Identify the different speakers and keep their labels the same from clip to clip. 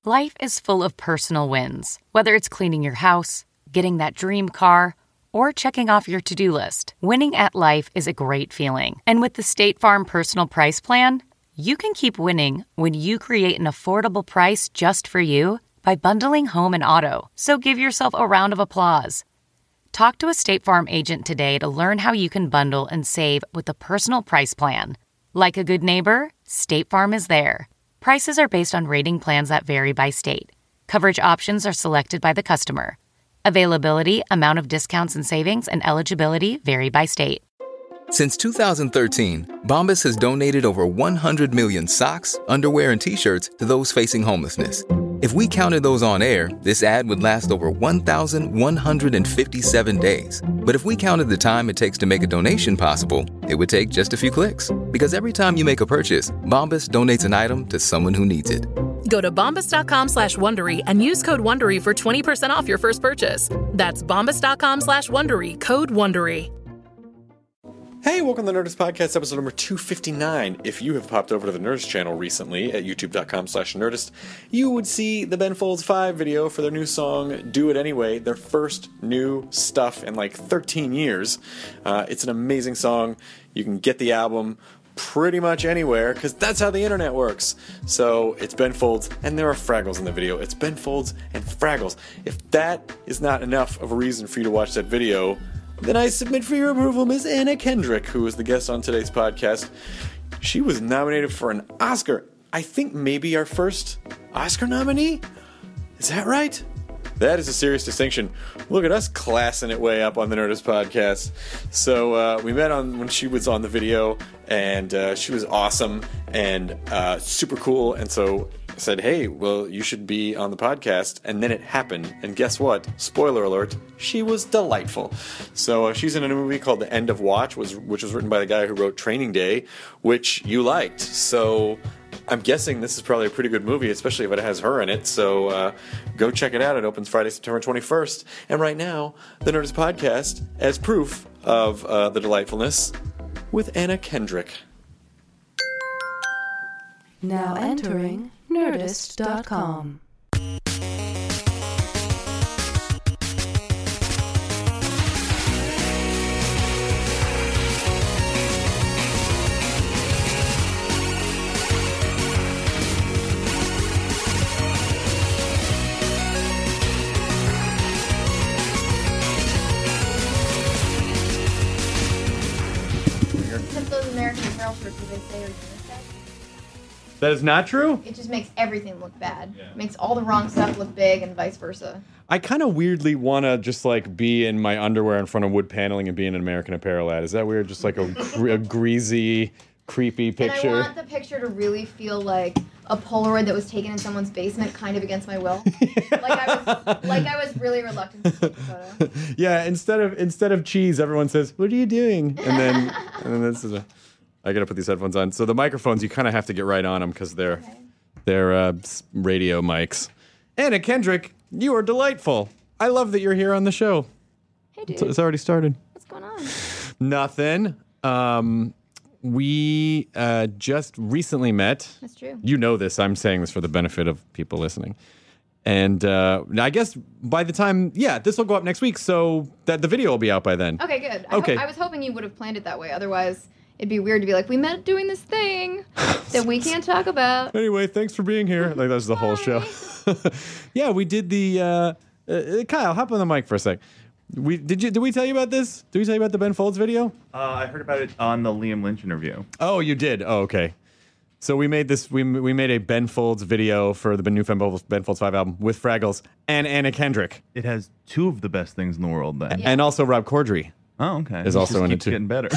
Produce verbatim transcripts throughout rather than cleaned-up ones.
Speaker 1: Life is full of personal wins, whether it's cleaning your house, getting that dream car, or checking off your to-do list. Winning at life is a great feeling. And with the State Farm Personal Price Plan, you can keep winning when you create an affordable price just for you by bundling home and auto. So give yourself a round of applause. Talk to a State Farm agent today to learn how you can bundle and save with the Personal Price Plan. Like a good neighbor, State Farm is there. Prices are based on rating plans that vary by state. Coverage options are selected by the customer. Availability, amount of discounts and savings, and eligibility vary by state.
Speaker 2: Since two thousand thirteen, Bombas has donated over one hundred million socks, underwear, and T-shirts to those facing homelessness. If we counted those on air, this ad would last over one thousand one hundred fifty-seven days. But if we counted the time it takes to make a donation possible, it would take just a few clicks. Because every time you make a purchase, Bombas donates an item to someone who needs it.
Speaker 3: Go to bombas.com slash Wondery and use code Wondery for twenty percent off your first purchase. That's bombas.com slash Wondery, code Wondery.
Speaker 4: Hey, welcome to the Nerdist Podcast, episode number two fifty-nine. If you have popped over to the Nerdist channel recently at youtube.com slash Nerdist, you would see the Ben Folds five video for their new song, Do It Anyway, their first new stuff in like thirteen years. Uh, it's an amazing song. You can get the album pretty much anywhere, because that's how the internet works. So it's Ben Folds, and there are Fraggles in the video. It's Ben Folds and Fraggles. If that is not enough of a reason for you to watch that video, then I submit for your approval Miss Anna Kendrick, who is the guest on today's podcast. She was nominated for an Oscar. I think maybe our first Oscar nominee? Is that right? That is a serious distinction. Look at us classing it way up on the Nerdist Podcast. So uh, we met on when she was on the video, and uh, she was awesome and uh, super cool. And so I said, hey, well, you should be on the podcast. And then it happened. And guess what? Spoiler alert, she was delightful. So uh, she's in a new movie called The End of Watch, was, which was written by the guy who wrote Training Day, which you liked. So I'm guessing this is probably a pretty good movie, especially if it has her in it. So uh, go check it out. It opens Friday, September twenty-first. And right now, the Nerdist Podcast, as proof of uh, the delightfulness, with Anna Kendrick.
Speaker 5: Now entering Nerdist dot com.
Speaker 6: Those American Apparel shirts that they say are unisex.
Speaker 4: That is not true?
Speaker 6: It just makes everything look bad. Yeah. Makes all the wrong stuff look big and vice versa.
Speaker 4: I kind of weirdly want to just like be in my underwear in front of wood paneling and be in an American Apparel ad. Is that weird? Just like a, gr- a greasy, creepy picture.
Speaker 6: And I want the picture to really feel like a Polaroid that was taken in someone's basement, kind of against my will. like I was, like I was really reluctant to take the photo.
Speaker 4: Yeah, instead of instead of cheese, everyone says, "What are you doing?" And then, and then this is a. I gotta put these headphones on. So the microphones, you kind of have to get right on them because they're okay. they're uh, radio mics. Anna Kendrick, you are delightful. I love that you're here on the show.
Speaker 6: Hey, dude.
Speaker 4: It's, it's already started.
Speaker 6: What's going on?
Speaker 4: Nothing. Um, we uh, just recently met.
Speaker 6: That's true.
Speaker 4: You know this. I'm saying this for the benefit of people listening. And uh, I guess by the time, yeah, this will go up next week, so that the video will be out by then.
Speaker 6: Okay, good. I
Speaker 4: okay.
Speaker 6: Ho- I was hoping you would have planned it that way. Otherwise, it'd be weird to be like, we met doing this thing that we can't talk about.
Speaker 4: Anyway, thanks for being here. Like, that's the whole show. Yeah, we did the... Uh, uh, Kyle, hop on the mic for a sec. We did you? Did we tell you about this? Did we tell you about the Ben Folds video?
Speaker 7: Uh, I heard about it on the Liam Lynch interview.
Speaker 4: Oh, you did? Oh, okay. So we made this. We we made a Ben Folds video for the new Ben Folds five album with Fraggles and Anna Kendrick.
Speaker 7: It has two of the best things in the world, then,
Speaker 6: Yeah.
Speaker 4: And also Rob Corddry.
Speaker 7: Oh, okay.
Speaker 4: Is
Speaker 7: It
Speaker 4: also
Speaker 7: just
Speaker 4: in it
Speaker 7: keeps
Speaker 4: too.
Speaker 7: Getting better.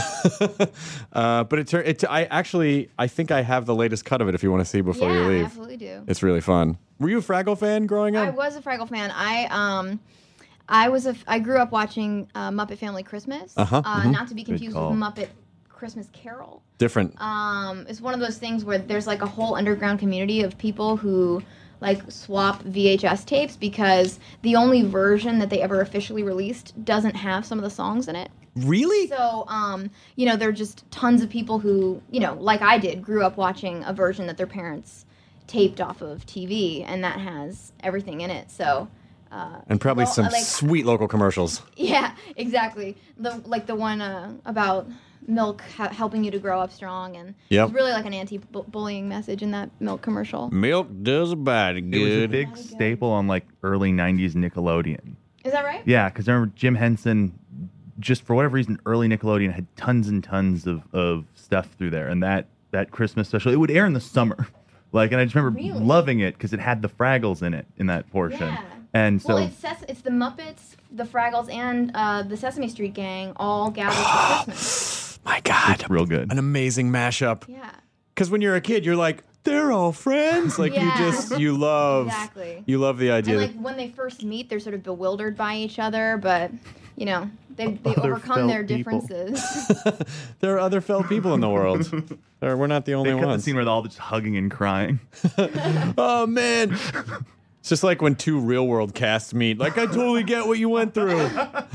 Speaker 4: uh, but it turned. It. I actually. I think I have the latest cut of it. If you want to see before
Speaker 6: yeah,
Speaker 4: you leave,
Speaker 6: I absolutely do.
Speaker 4: it's really fun. Were you a Fraggle fan growing up?
Speaker 6: I was a Fraggle fan. I um, I was a. I grew up watching uh, Muppet Family Christmas.
Speaker 4: Uh-huh,
Speaker 6: Uh,
Speaker 4: mhm.
Speaker 6: Not to be confused with
Speaker 7: call.
Speaker 6: Muppet Christmas Carol.
Speaker 4: Different.
Speaker 6: Um, it's one of those things where there's like a whole underground community of people who like swap V H S tapes because the only version that they ever officially released doesn't have some of the songs in it.
Speaker 4: Really?
Speaker 6: So, um, you know, there are just tons of people who, you know, like I did, grew up watching a version that their parents taped off of T V, and that has everything in it. So. Uh,
Speaker 8: and probably
Speaker 6: well,
Speaker 8: some
Speaker 6: like,
Speaker 8: sweet local commercials.
Speaker 6: Yeah, exactly. The like the one uh, about milk ha- helping you to grow up strong, and
Speaker 8: Yep.
Speaker 6: it's really like an anti-bullying message in that milk commercial.
Speaker 8: Milk does a body
Speaker 7: It was a
Speaker 8: good.
Speaker 7: big staple on like early nineties Nickelodeon.
Speaker 6: Is that right?
Speaker 7: Yeah, because I remember Jim Henson, just for whatever reason, early Nickelodeon had tons and tons of, of stuff through there. And that, that Christmas special, it would air in the summer. Like, and I just remember
Speaker 6: Really?
Speaker 7: loving it because it had the Fraggles in it, in that portion.
Speaker 6: Yeah.
Speaker 7: And so,
Speaker 6: Well, it's Ses- it's the Muppets, the Fraggles, and uh, the Sesame Street Gang all gathered for Christmas.
Speaker 8: My God.
Speaker 7: it's real good.
Speaker 8: An amazing mashup.
Speaker 6: Yeah.
Speaker 8: Because when you're a kid, you're like, they're all friends. Like,
Speaker 6: Yeah.
Speaker 8: you just, you love,
Speaker 6: Exactly.
Speaker 8: you love the idea.
Speaker 6: And
Speaker 8: that-
Speaker 6: like when they first meet, they're sort of bewildered by each other, but you know they they
Speaker 7: Other
Speaker 6: overcome
Speaker 7: felt
Speaker 6: their
Speaker 7: people.
Speaker 6: differences.
Speaker 8: there are other felt people in the world. There- We're not the only
Speaker 7: They cut the
Speaker 8: ones.
Speaker 7: scene where they're all just hugging and crying.
Speaker 8: Oh, man. It's just like when two real world casts meet. Like, I totally get what you went through.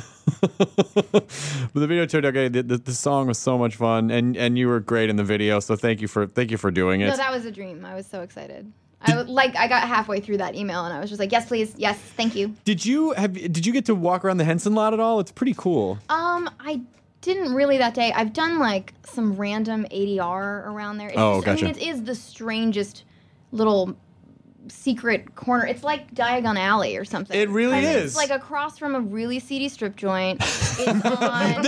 Speaker 8: But the video turned out great. The, the, the song was so much fun, and, and you were great in the video. So thank you for thank you for doing it.
Speaker 6: No, that was a dream. I was so excited. I was, like I got halfway through that email and I was just like, yes, please, yes, thank you.
Speaker 8: Did you have? Did you get to walk around the Henson lot at all? It's pretty cool.
Speaker 6: Um, I didn't really that day. I've done like some random A D R around there. It's
Speaker 8: Oh,
Speaker 6: just,
Speaker 8: gotcha.
Speaker 6: I mean, it is the strangest little secret corner. It's like Diagon Alley or something.
Speaker 8: It really
Speaker 6: I mean,
Speaker 8: is.
Speaker 6: It's like across from a really seedy strip joint. It's on.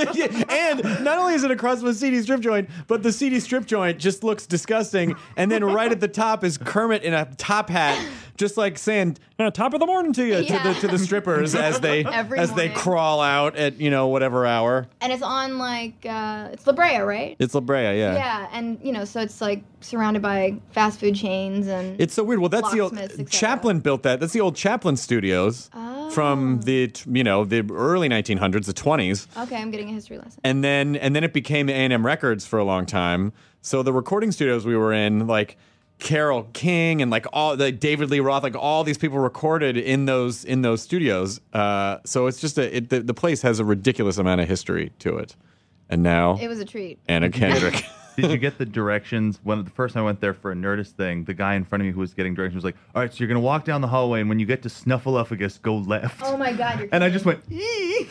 Speaker 8: And not only is it across from a C D strip joint, but the C D strip joint just looks disgusting. And then right at the top is Kermit in a top hat, just like saying "Uh, "top of the morning to you"
Speaker 6: Yeah.
Speaker 8: to the to the strippers as they
Speaker 6: Every
Speaker 8: as they
Speaker 6: morning.
Speaker 8: crawl out at you know whatever hour.
Speaker 6: And it's on like uh, it's La Brea, right?
Speaker 8: It's La Brea, yeah.
Speaker 6: Yeah, and you know, so it's like surrounded by fast food chains and
Speaker 8: It's so weird. Well, that's the old
Speaker 6: locksmiths, et cetera.
Speaker 8: Chaplin built that. That's the old Chaplin Studios from the t- you know the early nineteen hundreds, the twenties.
Speaker 6: Okay, I'm getting a history lesson.
Speaker 8: And then and then it became A and M Records for a long time. So the recording studios we were in, like Carole King and like all the David Lee Roth, like all these people recorded in those in those studios. Uh, so it's just a it, the, the place has a ridiculous amount of history to it. And now
Speaker 6: It was a treat.
Speaker 8: Anna Kendrick.
Speaker 7: Did you get the directions? When the first time I went there for a Nerdist thing, the guy in front of me who was getting directions was like, all right, so you're going to walk down the hallway, and when you get to Snuffleupagus, go left.
Speaker 6: Oh my god, you're
Speaker 7: And I
Speaker 6: kidding.
Speaker 7: just went, ee.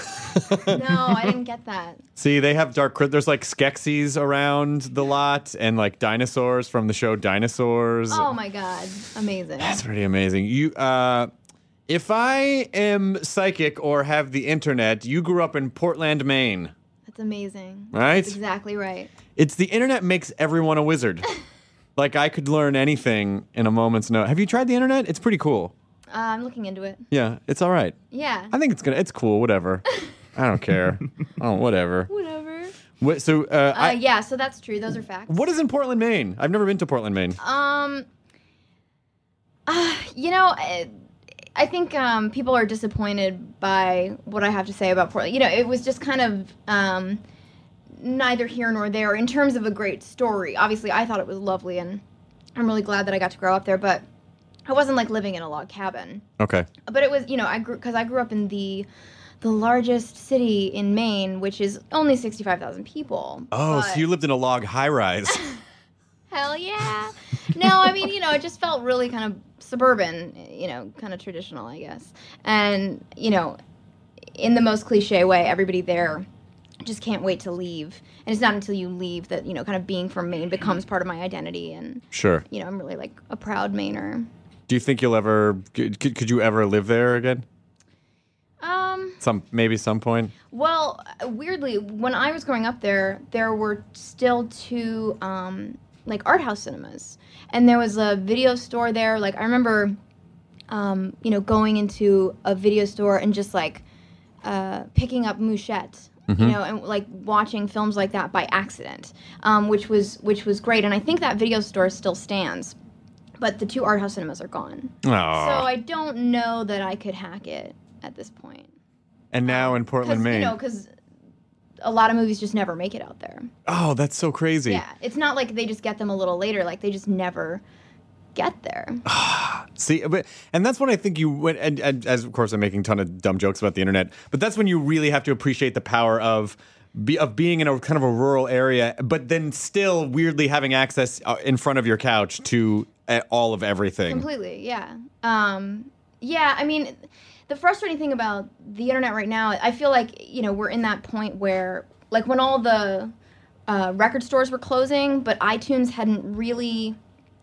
Speaker 6: No, I didn't get that.
Speaker 8: See, they have dark. crypt- There's like Skeksis around the lot, and like dinosaurs from the show Dinosaurs.
Speaker 6: Oh my god, amazing.
Speaker 8: That's pretty amazing. You, uh, if I am psychic or have the internet, you grew up in Portland, Maine.
Speaker 6: That's amazing.
Speaker 8: Right?
Speaker 6: That's exactly right.
Speaker 8: It's the internet makes everyone a wizard. Like I could learn anything in a moment's notice. Have you tried the internet? It's pretty cool.
Speaker 6: Uh, I'm looking into it.
Speaker 8: Yeah, it's all right.
Speaker 6: Yeah.
Speaker 8: I think it's gonna. It's cool. Whatever. I don't care. Oh, whatever.
Speaker 6: Whatever.
Speaker 8: What, so, uh,
Speaker 6: Uh,
Speaker 8: I,
Speaker 6: yeah, so that's true. Those are facts.
Speaker 8: what is in Portland, Maine? I've never been to Portland, Maine.
Speaker 6: Um, uh, you know, I, I think um, people are disappointed by what I have to say about Portland. You know, it was just kind of um, neither here nor there in terms of a great story. Obviously, I thought it was lovely, and I'm really glad that I got to grow up there, but I wasn't like living in a log cabin.
Speaker 8: Okay.
Speaker 6: But it was, you know, I grew because I grew up in the the largest city in Maine, which is only sixty-five thousand people.
Speaker 8: Oh,
Speaker 6: but-
Speaker 8: so you lived in a log high-rise.
Speaker 6: Hell yeah. No, I mean, you know, it just felt really kind of suburban, you know, kind of traditional, I guess. And, you know, in the most cliche way, everybody there just can't wait to leave. And it's not until you leave that, you know, kind of being from Maine becomes part of my identity. And,
Speaker 8: Sure.
Speaker 6: you know, I'm really like a proud Mainer.
Speaker 8: Do you think you'll ever? Could, could you ever live there again?
Speaker 6: Um,
Speaker 8: Some maybe some point.
Speaker 6: well, weirdly, when I was growing up there, there were still two, um, like art house cinemas. And there was a video store there. Like, I remember, um, you know, going into a video store and just like uh, picking up Mouchette, you know, and like watching films like that by accident, um, which was which was great. And I think that video store still stands, but the two art house cinemas are gone.
Speaker 8: Oh.
Speaker 6: So I don't know that I could hack it at this point.
Speaker 8: And now in Portland,
Speaker 6: Because,
Speaker 8: Maine.
Speaker 6: you know, because a lot of movies just never make it out there.
Speaker 8: Oh, that's so crazy.
Speaker 6: Yeah, it's not like they just get them a little later. Like, they just never get there.
Speaker 8: See, but and that's when I think you went. And, and as of course, I'm making a ton of dumb jokes about the internet, but that's when you really have to appreciate the power of. Be, of being in a kind of a rural area, but then still weirdly having access uh, in front of your couch to all of everything.
Speaker 6: Completely, yeah. Um, yeah, I mean, the frustrating thing about the internet right now, I feel like, you know, we're in that point where, like, when all the uh, record stores were closing, but iTunes hadn't really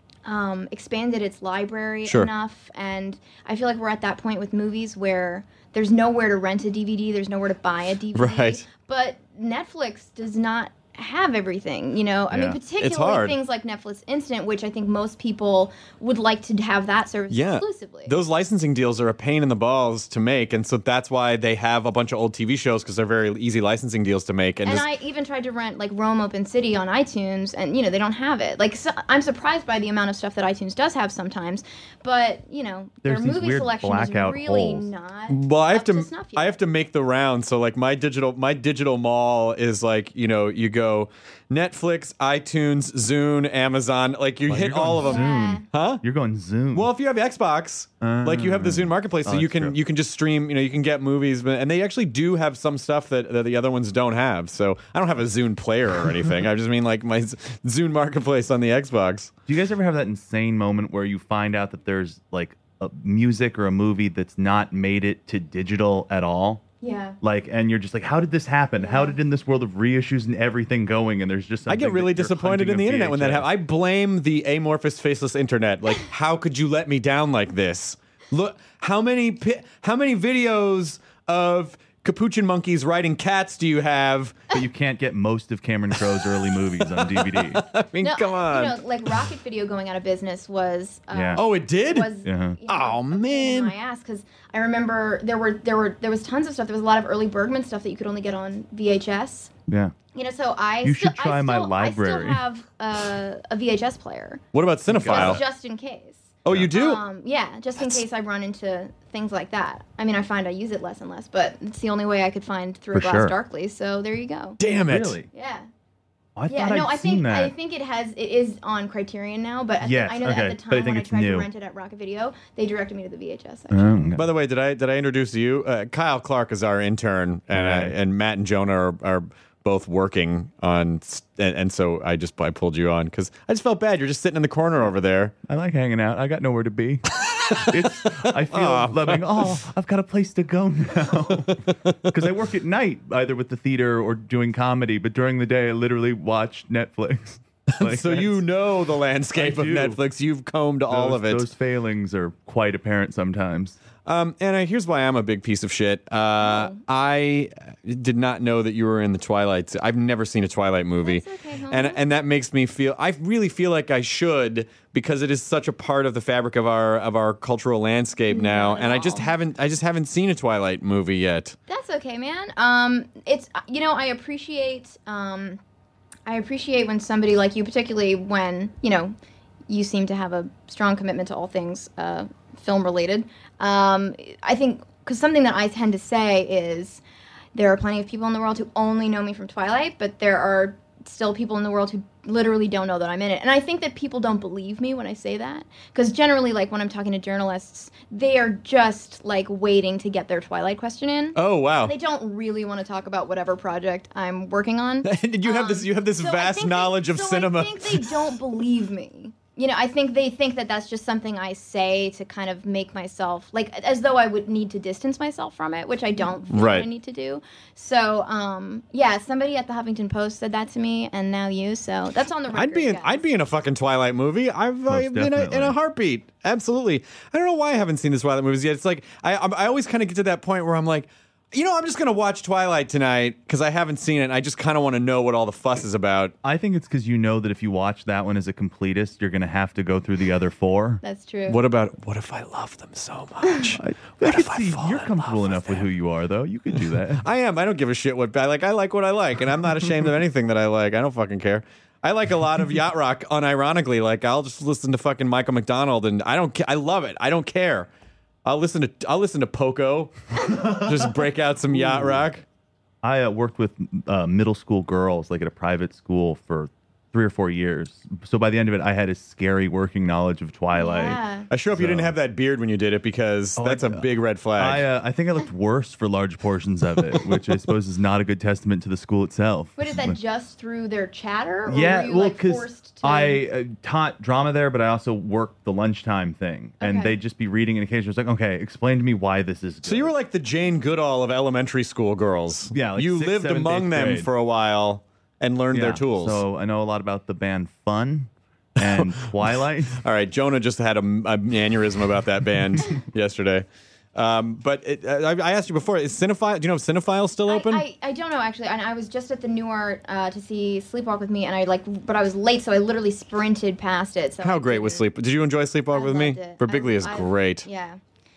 Speaker 6: um, expanded its library
Speaker 8: Sure.
Speaker 6: enough, and I feel like we're at that point with movies where there's nowhere to rent a D V D, there's nowhere to buy a D V D.
Speaker 8: Right.
Speaker 6: But Netflix does not have everything, you know? I
Speaker 7: Yeah.
Speaker 6: mean,
Speaker 7: It's
Speaker 6: particularly
Speaker 8: hard.
Speaker 6: things like Netflix Instant, which I think most people would like to have that service
Speaker 8: Yeah,
Speaker 6: exclusively.
Speaker 8: those licensing deals are a pain in the balls to make, and so that's why they have a bunch of old T V shows because they're very easy licensing deals to make. And,
Speaker 6: and
Speaker 8: just,
Speaker 6: I even tried to rent like Rome Open City on iTunes, and you know they don't have it. Like so, I'm surprised by the amount of stuff that iTunes does have sometimes, but you know
Speaker 7: There's
Speaker 6: their
Speaker 7: these
Speaker 6: movie
Speaker 7: weird
Speaker 6: selection
Speaker 7: blackout
Speaker 6: is really
Speaker 7: holes.
Speaker 6: not.
Speaker 8: well, I have
Speaker 6: up
Speaker 8: to,
Speaker 6: to snuff
Speaker 8: I
Speaker 6: yet.
Speaker 8: have to make the round. So like my digital, my digital mall is like you know you go Netflix, iTunes, Zune, Amazon. Like you
Speaker 7: Well,
Speaker 8: hit
Speaker 7: you're going
Speaker 8: all of them,
Speaker 6: Yeah.
Speaker 8: huh?
Speaker 7: You're going Zoom.
Speaker 8: Well, if you have Xbox, like you have the Zune Marketplace, so
Speaker 7: Oh,
Speaker 8: you
Speaker 7: that's
Speaker 8: can
Speaker 7: true.
Speaker 8: you can just stream. You know, you can get movies, but- and they actually do have some stuff that, that the other ones don't have. So I don't have a Zune player or anything. I just mean like my Z- Zune Marketplace on the Xbox.
Speaker 7: Do you guys ever have that insane moment where you find out that there's like a music or a movie that's not made it to digital at all?
Speaker 6: Yeah.
Speaker 7: Like, and you're just like, how did this happen? How did in this world of reissues and everything going, and there's just
Speaker 8: I
Speaker 7: something
Speaker 8: get really
Speaker 7: that you're
Speaker 8: disappointed
Speaker 7: hunting
Speaker 8: in the
Speaker 7: a
Speaker 8: internet when that
Speaker 7: V H S.
Speaker 8: happens. I blame the amorphous, faceless internet. Like, how could you let me down like this? Look, how many pi- how many videos of capuchin monkeys riding cats do you have?
Speaker 7: But you can't get most of Cameron Crowe's early movies on D V D.
Speaker 8: I mean,
Speaker 6: No,
Speaker 8: come on.
Speaker 6: You know, like Rocket Video going out of business was. Uh,
Speaker 7: Yeah.
Speaker 8: oh, it did?
Speaker 6: was
Speaker 7: Uh-huh.
Speaker 6: you know,
Speaker 8: Oh,
Speaker 6: a pain in
Speaker 8: man.
Speaker 6: my ass, because I remember there were there were there was tons of stuff. There was a lot of early Bergman stuff that you could only get on V H S.
Speaker 7: Yeah.
Speaker 6: You know, so I
Speaker 7: You
Speaker 6: still,
Speaker 7: should try
Speaker 6: I
Speaker 7: my
Speaker 6: still,
Speaker 7: library.
Speaker 6: I still have uh, a V H S player,
Speaker 8: What about Cinephile?
Speaker 6: just, just in case.
Speaker 8: Oh, you do?
Speaker 6: Um, yeah, just in case I run into things like that. I mean, I find I use it less and less, but it's the only way I could find Through a
Speaker 7: For
Speaker 6: Glass
Speaker 7: sure.
Speaker 6: Darkly. So there you go.
Speaker 8: Damn it.
Speaker 7: Really?
Speaker 6: Yeah.
Speaker 7: I
Speaker 6: Yeah,
Speaker 7: thought
Speaker 6: no,
Speaker 7: I'd
Speaker 6: I
Speaker 7: seen
Speaker 6: think
Speaker 7: that.
Speaker 6: I think it has it is on Criterion now, but at
Speaker 7: Yes,
Speaker 6: the, I know that
Speaker 7: okay,
Speaker 6: at the
Speaker 7: but I
Speaker 6: time
Speaker 7: think
Speaker 6: when I
Speaker 7: it's
Speaker 6: tried
Speaker 7: new.
Speaker 6: to rent it at Rocket Video, they directed me to the V H S section.
Speaker 7: Oh, okay.
Speaker 8: By the way, did I did I introduce you? Uh, Kyle Clark is our intern, and I,
Speaker 7: Right.
Speaker 8: and Matt and Jonah are, are both working on, st- and, and so I just I pulled you on because I just felt bad. You're just sitting in the corner over there.
Speaker 7: I like hanging out. I got nowhere to be. It's, I feel
Speaker 8: Aw.
Speaker 7: like, oh, I've got a place to go now. Because I work at night, either with the theater or doing comedy, but during the day, I literally watch Netflix. Like,
Speaker 8: So you
Speaker 7: that's-
Speaker 8: know the landscape
Speaker 7: I
Speaker 8: of
Speaker 7: do.
Speaker 8: Netflix. You've combed all
Speaker 7: those-
Speaker 8: of it.
Speaker 7: Those failings are quite apparent sometimes.
Speaker 8: Um, Anna, here's why I'm a big piece of shit. Uh,
Speaker 6: Oh.
Speaker 8: I did not know that you were in the Twilight. I've never seen a Twilight movie,
Speaker 6: That's okay, homie.
Speaker 8: and and that makes me feel. I really feel like I should because it is such a part of the fabric of our of our cultural landscape now,
Speaker 6: Not at
Speaker 8: and I just
Speaker 6: all.
Speaker 8: haven't. I just haven't seen a Twilight movie yet.
Speaker 6: That's okay, man. Um, it's you know I appreciate um, I appreciate when somebody like you, particularly when you know you seem to have a strong commitment to all things uh, film related. Um, I think because something that I tend to say is there are plenty of people in the world who only know me from Twilight, but there are still people in the world who literally don't know that I'm in it. And I think that people don't believe me when I say that. Because generally, like, when I'm talking to journalists, they are just, like, waiting to get their Twilight question in.
Speaker 8: Oh wow!
Speaker 6: They don't really want to talk about whatever project I'm working on.
Speaker 8: And you have this.
Speaker 6: Um,
Speaker 8: You have this
Speaker 6: so I
Speaker 8: vast
Speaker 6: think they-
Speaker 8: knowledge of
Speaker 6: so
Speaker 8: cinema.
Speaker 6: I think they don't believe me. You know, I think they think that that's just something I say to kind of make myself, like, as though I would need to distance myself from it, which I don't feel
Speaker 8: Right.
Speaker 6: I need to do. So, um, yeah, somebody at the Huffington Post said that to me, and now you, so that's on the record.
Speaker 8: I'd be in.
Speaker 6: guys.
Speaker 8: I'd be in a fucking Twilight movie. I've uh,
Speaker 7: Most
Speaker 8: been in a, in a
Speaker 7: definitely.
Speaker 8: heartbeat. Absolutely. I don't know why I haven't seen the Twilight movies yet. It's like I I I always kind of get to that point where I'm like, you know, I'm just gonna watch Twilight tonight because I haven't seen it. And I just kind of want to know what all the fuss is about.
Speaker 7: I think it's because you know that if you watch that one as a completist, you're going to have to go through the other four.
Speaker 6: That's true.
Speaker 8: What about what if I love them so much?
Speaker 7: I, I
Speaker 8: What
Speaker 7: could
Speaker 8: if I
Speaker 7: see
Speaker 8: fall
Speaker 7: you're
Speaker 8: in
Speaker 7: comfortable
Speaker 8: love
Speaker 7: enough
Speaker 8: with
Speaker 7: with who you are, though. You could do that.
Speaker 8: I am. I don't give a shit what I like. I like what I like, and I'm not ashamed of anything that I like. I don't fucking care. I like a lot of yacht rock, unironically. Like I'll just listen to fucking Michael McDonald, and I don't. Ca- I love it. I don't care. I'll listen to. I'll listen to Poco. Just break out some yacht rock.
Speaker 7: I uh, worked with uh, middle school girls, like at a private school, for three or four years. So by the end of it, I had a scary working knowledge of Twilight.
Speaker 6: Yeah.
Speaker 8: I sure hope you didn't have that beard when you did it because
Speaker 7: Oh,
Speaker 8: that's
Speaker 7: I-
Speaker 8: a big red flag.
Speaker 7: I, uh, I think I looked worse for large portions of it, which I suppose is not a good testament to the school itself.
Speaker 6: But is that just through their chatter? Or
Speaker 7: Yeah,
Speaker 6: were you,
Speaker 7: well,
Speaker 6: like,
Speaker 7: because
Speaker 6: forced to...
Speaker 7: I uh, taught drama there, but I also worked the lunchtime thing, and
Speaker 6: Okay.
Speaker 7: they'd just be reading and occasionally. It was like, okay, explain to me why this is good.
Speaker 8: so you were like the Jane Goodall of elementary school girls.
Speaker 7: Yeah, like
Speaker 8: you
Speaker 7: sixth,
Speaker 8: lived
Speaker 7: seventh,
Speaker 8: among
Speaker 7: eighth
Speaker 8: them
Speaker 7: grade.
Speaker 8: for a while and learned
Speaker 7: Yeah,
Speaker 8: their tools.
Speaker 7: So I know a lot about the band Fun and Twilight.
Speaker 8: All right, Jonah just had a, a aneurysm about that band yesterday. Um, but it, I, I asked you before, is Cinephile, do you know if Cinephile's still open?
Speaker 6: I, I, I don't know actually. And I was just at the New Art uh, to see Sleepwalk with Me, and I like, but I was late, so I literally sprinted past it. So
Speaker 8: How
Speaker 6: I
Speaker 8: great was
Speaker 6: didn't-
Speaker 8: Sleep? Did you enjoy Sleepwalk
Speaker 6: I
Speaker 8: with Me?
Speaker 6: loved it.
Speaker 8: Birbiglia
Speaker 6: I-
Speaker 8: is
Speaker 6: I-
Speaker 8: great.
Speaker 6: Yeah,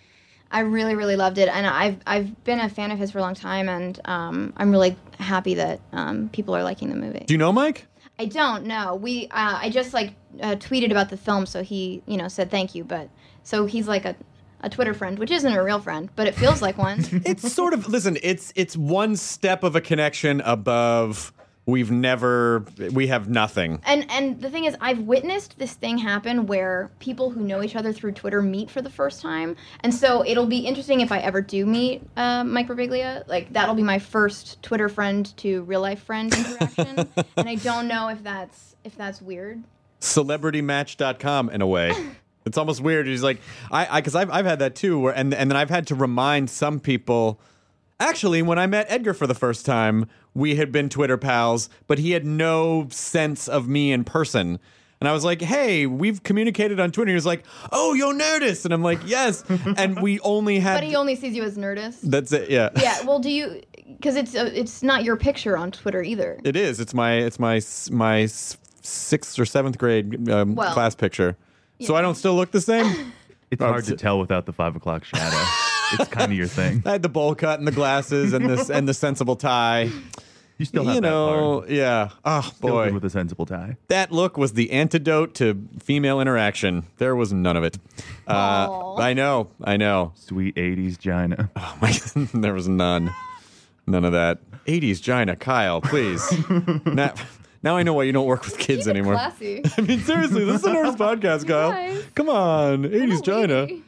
Speaker 6: I really, really loved it, and I've I've been a fan of his for a long time, and um, I'm really happy that um, people are liking the movie.
Speaker 8: Do you know Mike?
Speaker 6: I don't know. We uh, I just like uh, tweeted about the film, so he you know said thank you, but so he's like a. A Twitter friend, which isn't a real friend, but it feels like one.
Speaker 8: It's sort of listen. It's it's one step of a connection above. We've never. We have nothing.
Speaker 6: And and the thing is, I've witnessed this thing happen where people who know each other through Twitter meet for the first time, and so it'll be interesting if I ever do meet uh, Mike Birbiglia. Like that'll be my first Twitter friend to real life friend interaction, and I don't know if that's if that's weird.
Speaker 8: Celebrity Match dot com in a way. It's almost weird. He's like, I, because I've I've had that too, where and and then I've had to remind some people. Actually, when I met Edgar for the first time, we had been Twitter pals, but he had no sense of me in person. And I was like, hey, we've communicated on Twitter. He was like, oh, you're Nerdist. And I'm like, yes. And we only had.
Speaker 6: But he only sees you as Nerdist.
Speaker 8: That's it. Yeah.
Speaker 6: Yeah. Well, do you? Because it's uh, it's not your picture on Twitter either.
Speaker 8: It is. It's my it's my s- my s- sixth or seventh grade um,
Speaker 6: Well,
Speaker 8: class picture. So I don't still look the same.
Speaker 7: It's
Speaker 8: Oh,
Speaker 7: hard to
Speaker 8: it's-
Speaker 7: tell without the five o'clock shadow. It's kind of your thing.
Speaker 8: I had the bowl cut and the glasses and this and the sensible tie.
Speaker 7: You still have
Speaker 8: you
Speaker 7: that
Speaker 8: know,
Speaker 7: part.
Speaker 8: yeah. Oh
Speaker 7: Still
Speaker 8: boy,
Speaker 7: good with a sensible tie.
Speaker 8: that look was the antidote to female interaction. There was none of it. Uh,
Speaker 6: Aw.
Speaker 8: I know, I know.
Speaker 7: Sweet eighties Gina.
Speaker 8: Oh my, there was none, none of that. eighties Gina, Kyle, please. now, now I know why you don't work with kids
Speaker 6: Keep it
Speaker 8: anymore.
Speaker 6: classy.
Speaker 8: I mean, seriously, this is a Nerdist podcast, Kyle.
Speaker 6: guys.
Speaker 8: Come on, eighties China.
Speaker 6: Wait.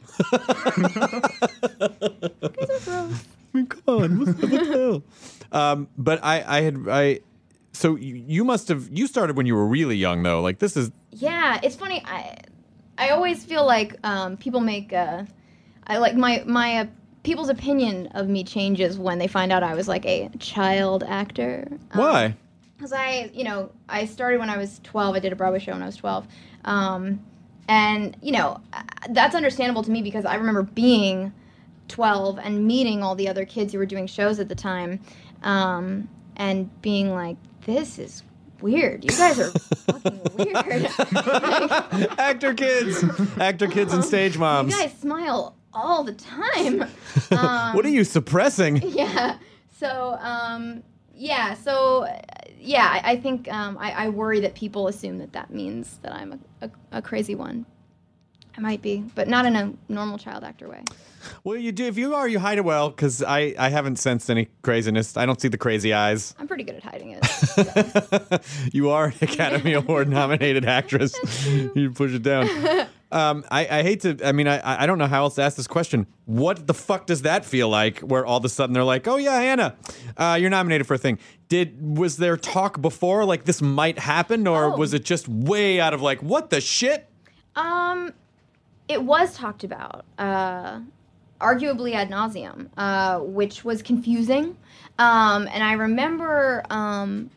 Speaker 8: I mean, come on, what the, what the hell? Um, but I, I had, I, so you, you must have, you started when you were really young, though. Like this is,
Speaker 6: Yeah, it's funny. I I always feel like um, people make uh, I like my my uh, people's opinion of me changes when they find out I was like a child actor. Um,
Speaker 8: why?
Speaker 6: Because I, you know, I started when I was twelve. I did a Broadway show when I was twelve. Um, and, you know, uh, that's understandable to me because I remember being twelve and meeting all the other kids who were doing shows at the time um, and being like, this is weird. You guys are fucking weird. Like,
Speaker 8: Actor kids, actor kids and stage moms.
Speaker 6: you guys smile all the time. Um,
Speaker 8: What are you suppressing?
Speaker 6: Yeah. So, um, yeah. So, uh, yeah. I, I think um, I, I worry that people assume that that means that I'm a, a, a crazy one. I might be, but not in a normal child actor way.
Speaker 8: Well, you do. If you are, you hide it well, because I, I haven't sensed any craziness. I don't see the crazy eyes.
Speaker 6: I'm pretty good at hiding it.
Speaker 8: You are an Academy Award nominated actress. You push it down. Um, I, I hate to. I mean, I, I don't know how else to ask this question. What the fuck does that feel like? Where all of a sudden they're like, "Oh yeah, Anna, uh, you're nominated for a thing." Did was there talk before like this might happen, or
Speaker 6: Oh.
Speaker 8: was it just way out of like, what the shit?
Speaker 6: Um, it was talked about, uh, arguably ad nauseum, uh, which was confusing. Um, and I remember, um,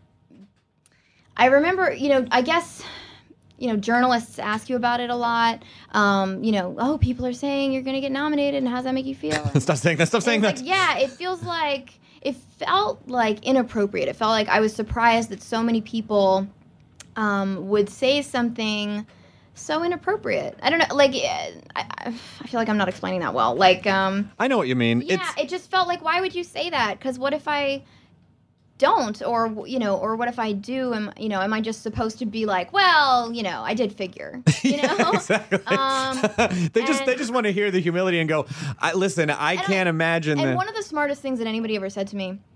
Speaker 6: I remember, you know, I guess, you know, journalists ask you about it a lot. Um, you know, oh, people are saying you're going to get nominated, and how does that make you feel?
Speaker 8: Stop saying that. Stop saying
Speaker 6: And
Speaker 8: that.
Speaker 6: it's like, yeah, it feels like it felt like inappropriate. It felt like I was surprised that so many people um, would say something so inappropriate. I don't know, like eh, I, I feel like I'm not explaining that well. Like, um,
Speaker 8: I know what you mean.
Speaker 6: yeah,
Speaker 8: It's
Speaker 6: it just felt like, why would you say that? Because what if I don't, or you know, or what if I do? Am you know, am I just supposed to be like, well, you know, I did figure, you know?
Speaker 8: Yeah, exactly.
Speaker 6: Um,
Speaker 8: they just they
Speaker 6: and-
Speaker 8: just want to hear the humility and go. I, listen, I
Speaker 6: And
Speaker 8: can't
Speaker 6: I-
Speaker 8: imagine
Speaker 6: And
Speaker 8: that.
Speaker 6: one of the smartest things that anybody ever said to me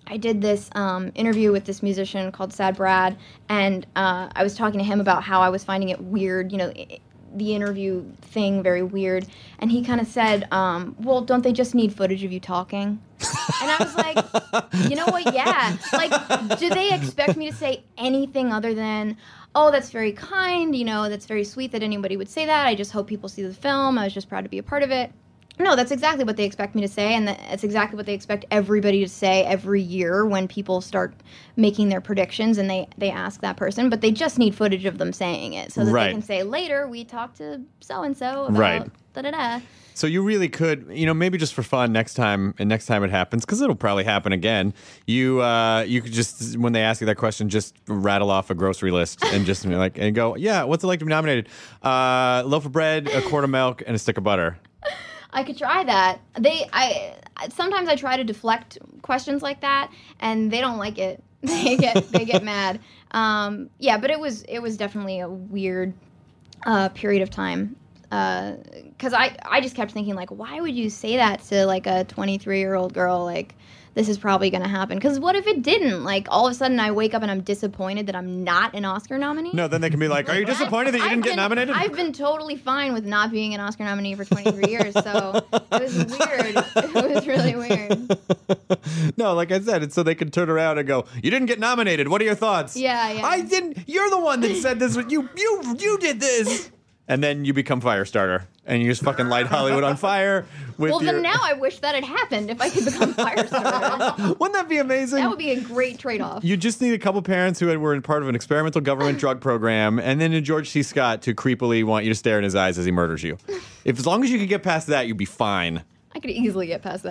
Speaker 6: I did this um, interview with this musician called Sad Brad, and uh, I was talking to him about how I was finding it weird, you know, I- the interview thing very weird, and he kind of said, um, well, don't they just need footage of you talking? And I was like, you know what, yeah. Like, do they expect me to say anything other than, oh, that's very kind, you know, that's very sweet that anybody would say that, I just hope people see the film, I was just proud to be a part of it. No, that's exactly what they expect me to say, and that's exactly what they expect everybody to say every year when people start making their predictions and they, they ask that person, but they just need footage of them saying it so that
Speaker 8: Right.
Speaker 6: they can say, later, we talked to so-and-so about
Speaker 8: Right.
Speaker 6: da-da-da.
Speaker 8: So you really could, you know, maybe just for fun next time, and next time it happens, because it'll probably happen again. You, uh, you could just, when they ask you that question, just rattle off a grocery list and just be like, and go, yeah, what's it like to be nominated? Uh, loaf of bread, a quart of milk, and a stick of butter.
Speaker 6: I could try that. They, I sometimes I try to deflect questions like that, and they don't like it. They get they get mad. Um, yeah, but it was it was definitely a weird uh, period of time because I I just kept thinking like, why would you say that to like a twenty-three year old girl? Like, this is probably going to happen. Because what if it didn't? Like, all of a sudden I wake up and I'm disappointed that I'm not an Oscar nominee?
Speaker 8: No, then they can be like, are you disappointed that you
Speaker 6: I've
Speaker 8: didn't get
Speaker 6: been-
Speaker 8: nominated?
Speaker 6: I've been totally fine with not being an Oscar nominee for twenty-three years, so it was weird. It was really weird.
Speaker 8: No, like I said, it's so they can turn around and go, you didn't get nominated. What are your thoughts?
Speaker 6: Yeah, yeah.
Speaker 8: I didn't. You're the one that said this. You, you, you did this. And then you become Firestarter. And you just fucking light Hollywood on fire. With
Speaker 6: Well,
Speaker 8: your...
Speaker 6: then now I wish that had happened if I could become Firestarter.
Speaker 8: Wouldn't that be amazing?
Speaker 6: That would be a great trade-off.
Speaker 8: You just need a couple parents who were in part of an experimental government drug program, and then a George C. Scott to creepily want you to stare in his eyes as he murders you. If as long as you could get past that, you'd be fine.
Speaker 6: I could easily get past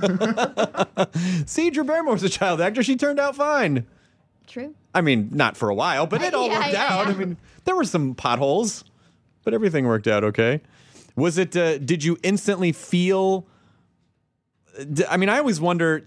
Speaker 6: that.
Speaker 8: See, Drew Barrymore's a child actor. She turned out fine.
Speaker 6: True.
Speaker 8: I mean, not for a while, but it all
Speaker 6: Yeah,
Speaker 8: worked
Speaker 6: yeah,
Speaker 8: out.
Speaker 6: yeah.
Speaker 8: I mean, there were some potholes, but everything worked out okay. Was it, uh, did you instantly feel, d- I mean, I always wonder,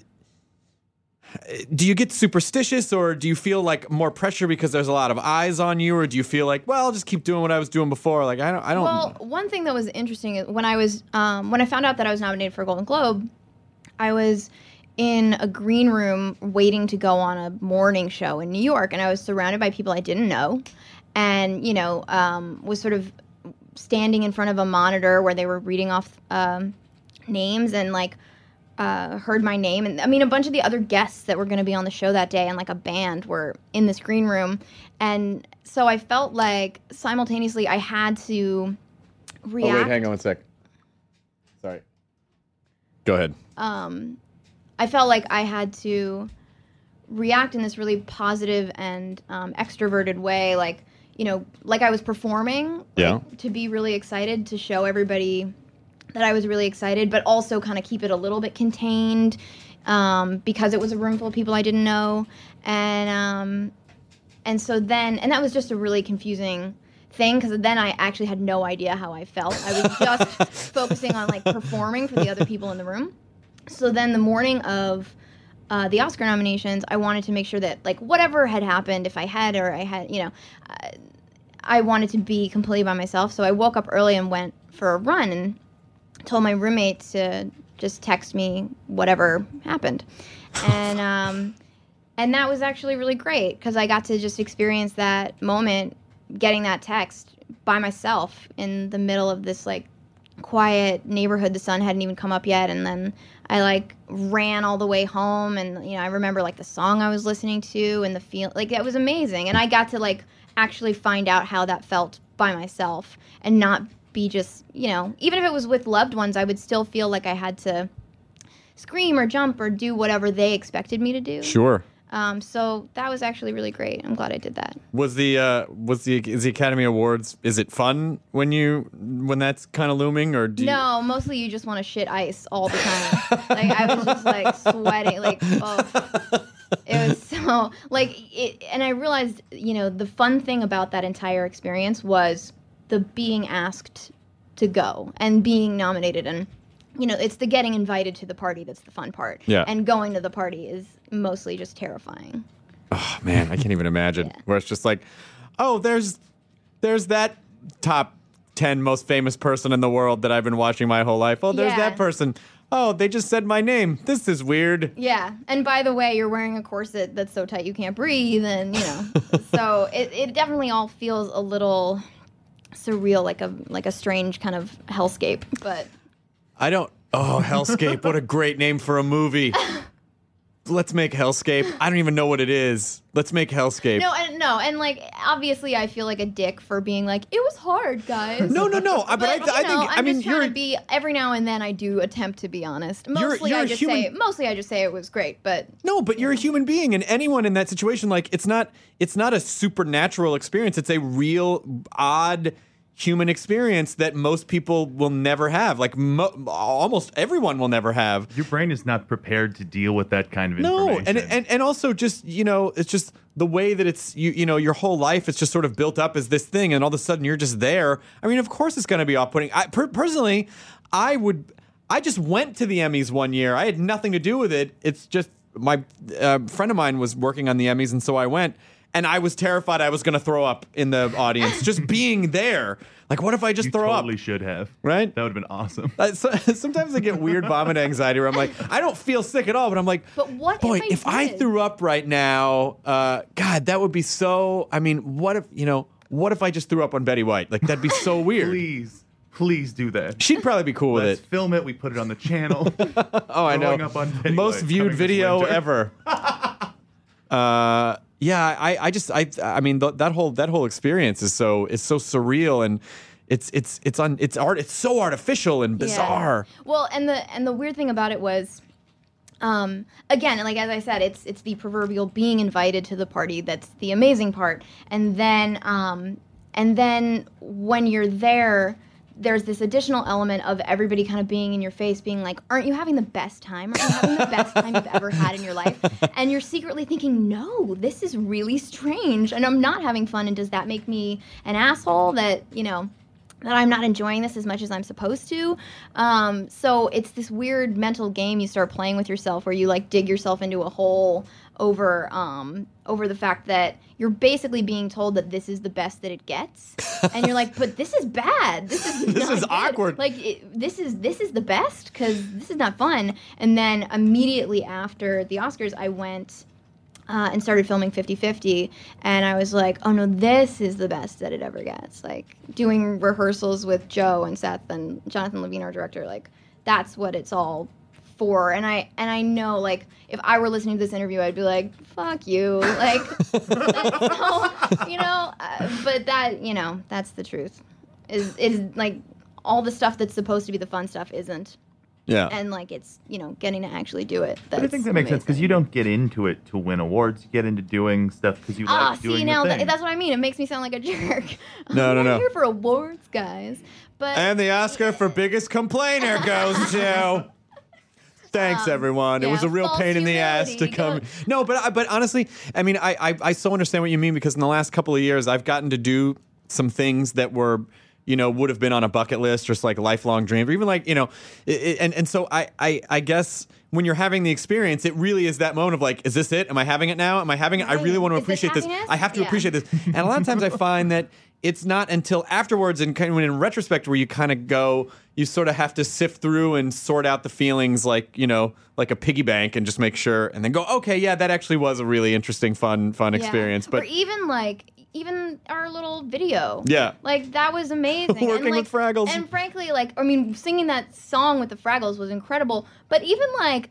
Speaker 8: do you get superstitious or do you feel like more pressure because there's a lot of eyes on you, or do you feel like, well, I'll just keep doing what I was doing before? Like, I don't, I don't.
Speaker 6: Well, one thing that was interesting is when I was um, when I found out that I was nominated for a Golden Globe, I was in a green room waiting to go on a morning show in New York, and I was surrounded by people I didn't know, and you know, um, was sort of standing in front of a monitor where they were reading off um, names and like. Uh, heard my name, and I mean a bunch of the other guests that were going to be on the show that day and like a band were in this green room, and so I felt like simultaneously I had to react.
Speaker 8: Oh, wait, hang on one sec. Sorry. Go ahead.
Speaker 6: Um, I felt like I had to react in this really positive and um, extroverted way, like you know, like I was performing,
Speaker 8: Yeah.
Speaker 6: like, to be really excited to show everybody that I was really excited, but also kind of keep it a little bit contained um, because it was a room full of people I didn't know, and um, and so then, and that was just a really confusing thing because then I actually had no idea how I felt. I was just focusing on like performing for the other people in the room. So then the morning of uh, the Oscar nominations, I wanted to make sure that like whatever had happened, if I had or I had, you know, uh, I wanted to be completely by myself. So I woke up early and went for a run and told my roommate to just text me whatever happened, and um, and that was actually really great because I got to just experience that moment, getting that text by myself in the middle of this like quiet neighborhood. The sun hadn't even come up yet, and then I like ran all the way home, and you know I remember like the song I was listening to and the feel like that was amazing, and I got to like actually find out how that felt by myself and not be just, you know, even if it was with loved ones, I would still feel like I had to scream or jump or do whatever they expected me to do.
Speaker 8: Sure.
Speaker 6: Um, so that was actually really great. I'm glad I did that.
Speaker 8: Was the uh, was the is the Academy Awards? Is it fun when you when that's kind of looming, or do you...
Speaker 6: No, mostly you just want to shit ice all the time. Like I was just like sweating, like oh, it was so like it. And I realized, you know, the fun thing about that entire experience was the being asked to go and being nominated, and you know, it's the getting invited to the party that's the fun part.
Speaker 8: Yeah.
Speaker 6: And going to the party is mostly just terrifying.
Speaker 8: Oh man, I can't even imagine.
Speaker 6: Yeah.
Speaker 8: Where it's just like, oh, there's there's that top ten most famous person in the world that I've been watching my whole life. Oh, there's
Speaker 6: Yeah.
Speaker 8: that person. oh, they just said my name. This is weird.
Speaker 6: Yeah, and by the way, you're wearing a corset that's so tight you can't breathe, and you know, so it, it definitely all feels a little surreal, like a like a strange kind of hellscape. But
Speaker 8: I don't. Oh, Hellscape! What a great name for a movie. Let's make Hellscape. I don't even know what it is. Let's make Hellscape.
Speaker 6: No, and no, and like obviously, I feel like a dick for being like it was hard, guys.
Speaker 8: No, no, no. But, but I, I
Speaker 6: you
Speaker 8: think
Speaker 6: know,
Speaker 8: I
Speaker 6: I'm
Speaker 8: mean
Speaker 6: just trying
Speaker 8: you're
Speaker 6: to be. Every now and then, I do attempt to be honest.
Speaker 8: You're-
Speaker 6: Mostly,
Speaker 8: you're
Speaker 6: I
Speaker 8: a
Speaker 6: just
Speaker 8: human-
Speaker 6: say. Mostly, I just say it was great, but
Speaker 8: no, but you're a human being, and anyone in that situation, like it's not it's not a supernatural experience. It's a real odd human experience that most people will never have. Like mo- almost everyone will never have.
Speaker 7: Your brain is not prepared to deal with that kind of
Speaker 8: No,
Speaker 7: information.
Speaker 8: and and and also just you know, it's just the way that it's you you know your whole life it's just sort of built up as this thing, and all of a sudden you're just there. I mean, of course it's going to be off-putting. I per- personally, I would. I just went to the Emmys one year. I had nothing to do with it. It's just my uh, friend of mine was working on the Emmys, and so I went. And I was terrified I was going to throw up in the audience just being there. Like, what if I just
Speaker 7: you
Speaker 8: throw
Speaker 7: totally
Speaker 8: up?
Speaker 7: should have.
Speaker 8: Right?
Speaker 7: That would have been awesome.
Speaker 8: Uh, so, sometimes I get weird vomit anxiety where I'm like, I don't feel sick at all, but I'm like,
Speaker 6: But what if
Speaker 8: boy,
Speaker 6: I
Speaker 8: if I
Speaker 6: did?
Speaker 8: threw up right now, uh, God, that would be so. I mean, what if you know? What if I just threw up on Betty White? Like, that'd be so weird.
Speaker 7: Please, please do that.
Speaker 8: She'd probably be cool with
Speaker 7: Let's
Speaker 8: it.
Speaker 7: film it. We put it on the channel.
Speaker 8: Oh, I know.
Speaker 7: Throwing up on Betty
Speaker 8: Most
Speaker 7: White
Speaker 8: viewed
Speaker 7: coming this
Speaker 8: video
Speaker 7: winter.
Speaker 8: ever. uh, yeah, I, I just, I, I mean, th- that whole, that whole experience is so, is so surreal, and it's, it's, it's on, it's art, it's so artificial and bizarre.
Speaker 6: Yeah. Well, and the and the weird thing about it was, um, again, like as I said, it's it's the proverbial being invited to the party that's the amazing part, and then um, and then when you're there, there's this additional element of everybody kind of being in your face, being like, aren't you having the best time? Aren't you having the best time you've ever had in your life? And you're secretly thinking, no, this is really strange, and I'm not having fun, and does that make me an asshole that, you know, that I'm not enjoying this as much as I'm supposed to? Um, so it's this weird mental game you start playing with yourself where you like dig yourself into a hole over um, over the fact that you're basically being told that this is the best that it gets, and you're like, but this is bad. This is
Speaker 8: This
Speaker 6: not
Speaker 8: is
Speaker 6: good.
Speaker 8: awkward.
Speaker 6: Like it, this is this is the best because this is not fun. And then immediately after the Oscars, I went. Uh, and started filming fifty fifty, and I was like, oh no, this is the best that it ever gets. Like, doing rehearsals with Joe and Seth and Jonathan Levine, our director, like, that's what it's all for. And I and I know, like, if I were listening to this interview, I'd be like, fuck you. Like, that's so, you know, uh, but that, you know, that's the truth. Is, is, like, all the stuff that's supposed to be the fun stuff isn't.
Speaker 8: Yeah.
Speaker 6: And, like, it's, you know, getting to actually do it.
Speaker 7: But I
Speaker 6: That's
Speaker 7: think that makes sense because
Speaker 6: amazing.
Speaker 7: you don't get into it to win awards. You get into doing stuff because you
Speaker 6: Ah,
Speaker 7: like doing
Speaker 6: see,
Speaker 7: the
Speaker 6: now
Speaker 7: thing.
Speaker 6: th- that's what I mean. It makes me sound like a jerk.
Speaker 8: No,
Speaker 6: I'm
Speaker 8: no,
Speaker 6: not
Speaker 8: no.
Speaker 6: here for awards, guys. But
Speaker 8: And the Oscar for biggest complainer goes to. Thanks, everyone. It
Speaker 6: Um, yeah,
Speaker 8: was a real
Speaker 6: false
Speaker 8: pain in the ass to
Speaker 6: humility.
Speaker 8: come.
Speaker 6: Go-
Speaker 8: No, but I- but honestly, I mean, I, I I so understand what you mean because in the last couple of years, I've gotten to do some things that were, you know, would have been on a bucket list, just like lifelong dreams, or even like, you know, it, it- and and so I, I I guess when you're having the experience, it really is that moment of like, is this it? Am I having it now? Am I having it? I really
Speaker 6: Right.
Speaker 8: want to
Speaker 6: Is this
Speaker 8: appreciate this.
Speaker 6: happiness?
Speaker 8: I have to
Speaker 6: Yeah.
Speaker 8: appreciate this. And a lot of times I find that it's not until afterwards and kind of in retrospect where you kind of go, you sort of have to sift through and sort out the feelings like, you know, like a piggy bank and just make sure and then go, okay, yeah, that actually was a really interesting, fun, fun
Speaker 6: yeah.
Speaker 8: experience.
Speaker 6: or
Speaker 8: But
Speaker 6: even like even our little video.
Speaker 8: Yeah.
Speaker 6: Like that was amazing.
Speaker 8: Working
Speaker 6: and, like,
Speaker 8: with Fraggles.
Speaker 6: And frankly, like I mean, singing that song with the Fraggles was incredible. But even like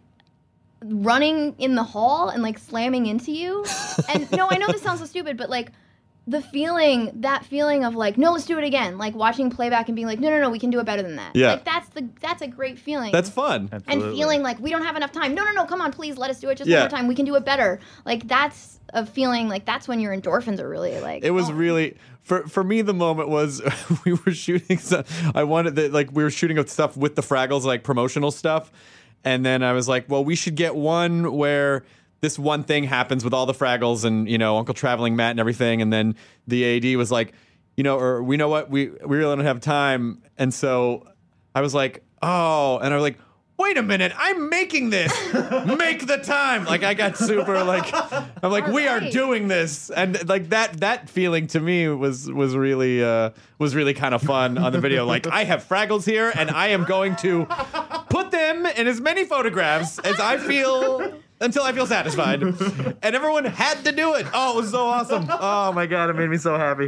Speaker 6: running in the hall and like slamming into you. And no, I know this sounds so stupid, but like the feeling, that feeling of like, no, let's do it again. Like watching playback and being like, no, no, no, we can do it better than that.
Speaker 8: Yeah.
Speaker 6: Like that's the that's a great feeling.
Speaker 8: that's fun.
Speaker 6: and
Speaker 7: Absolutely.
Speaker 6: feeling like we don't have enough time. No, no, no, come on, please let us do it just
Speaker 8: Yeah.
Speaker 6: one more time. We can do it better. Like that's a feeling like that's when your endorphins are really like
Speaker 8: It was
Speaker 6: going.
Speaker 8: really for for me. The moment was we were shooting. Some, I wanted that like we were shooting up stuff with the Fraggles, like promotional stuff, and then I was like, well, we should get one where this one thing happens with all the Fraggles and you know Uncle Traveling Matt and everything, and then the A D was like, you know, or we know what we we really don't have time, and so I was like, oh, and I was like. Wait a minute, I'm making this. Make the time. Like I got super like I'm like we are
Speaker 6: Alright.
Speaker 8: doing this. And like that that feeling to me was was really uh was really kind of fun on the video. Like I have Fraggles here and I am going to put them in as many photographs as I feel until I feel satisfied. And everyone had to do it. Oh, it was so awesome. Oh my God, it made me so happy.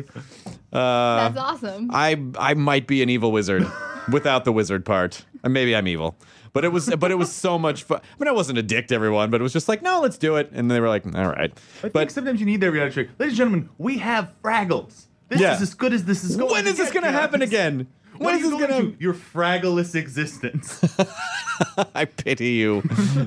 Speaker 8: Uh,
Speaker 6: That's awesome.
Speaker 8: I I might be an evil wizard without the wizard part. And maybe I'm evil. But it was but it was so much fun. I mean, I wasn't a dick to everyone, but it was just like, no, let's do it. And they were like, all right.
Speaker 7: I
Speaker 8: But
Speaker 7: think sometimes you need that reality check. Ladies and gentlemen, we have Fraggles. This
Speaker 8: Yeah.
Speaker 7: is as good as this is going.
Speaker 8: when
Speaker 7: to
Speaker 8: is this
Speaker 7: get,
Speaker 8: going to happen
Speaker 7: guys.
Speaker 8: again?
Speaker 7: What
Speaker 8: When
Speaker 7: are
Speaker 8: is
Speaker 7: you
Speaker 8: this
Speaker 7: going
Speaker 8: going
Speaker 7: to your Fraggleless existence?
Speaker 8: I pity you.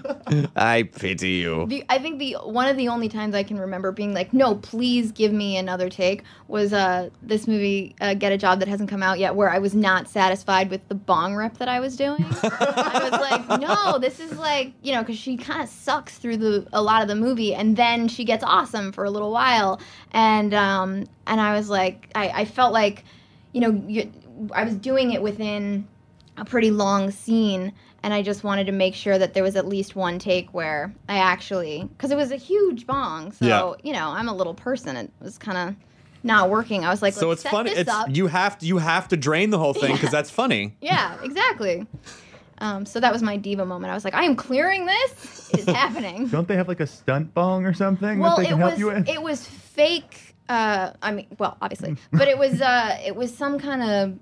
Speaker 8: I pity you.
Speaker 6: The, I think the one of the only times I can remember being like, no, please give me another take was uh, this movie, uh, Get a Job, that hasn't come out yet, where I was not satisfied with the bong rip that I was doing. I was like, no, this is like, you know, because she kind of sucks through the a lot of the movie, and then she gets awesome for a little while, and um, and I was like, I, I felt like, you know, you, I was doing it within a pretty long scene, and I just wanted to make sure that there was at least one take where I actually, because it was a huge bong, so
Speaker 8: Yeah.
Speaker 6: you know, I'm a little person. It was kind of not working. I was like,
Speaker 8: So
Speaker 6: let's
Speaker 8: it's
Speaker 6: set
Speaker 8: funny.
Speaker 6: this
Speaker 8: It's
Speaker 6: up.
Speaker 8: you have to you have to drain the whole thing because that's funny.
Speaker 6: Yeah, exactly. Um, so that was my diva moment. I was like, I am clearing this. It is happening.
Speaker 7: Don't they have like a stunt bong or something
Speaker 6: Well,
Speaker 7: that they
Speaker 6: it
Speaker 7: can help
Speaker 6: was
Speaker 7: you with?
Speaker 6: it was fake. Uh, I mean, well, obviously, but it was uh, it was some kind of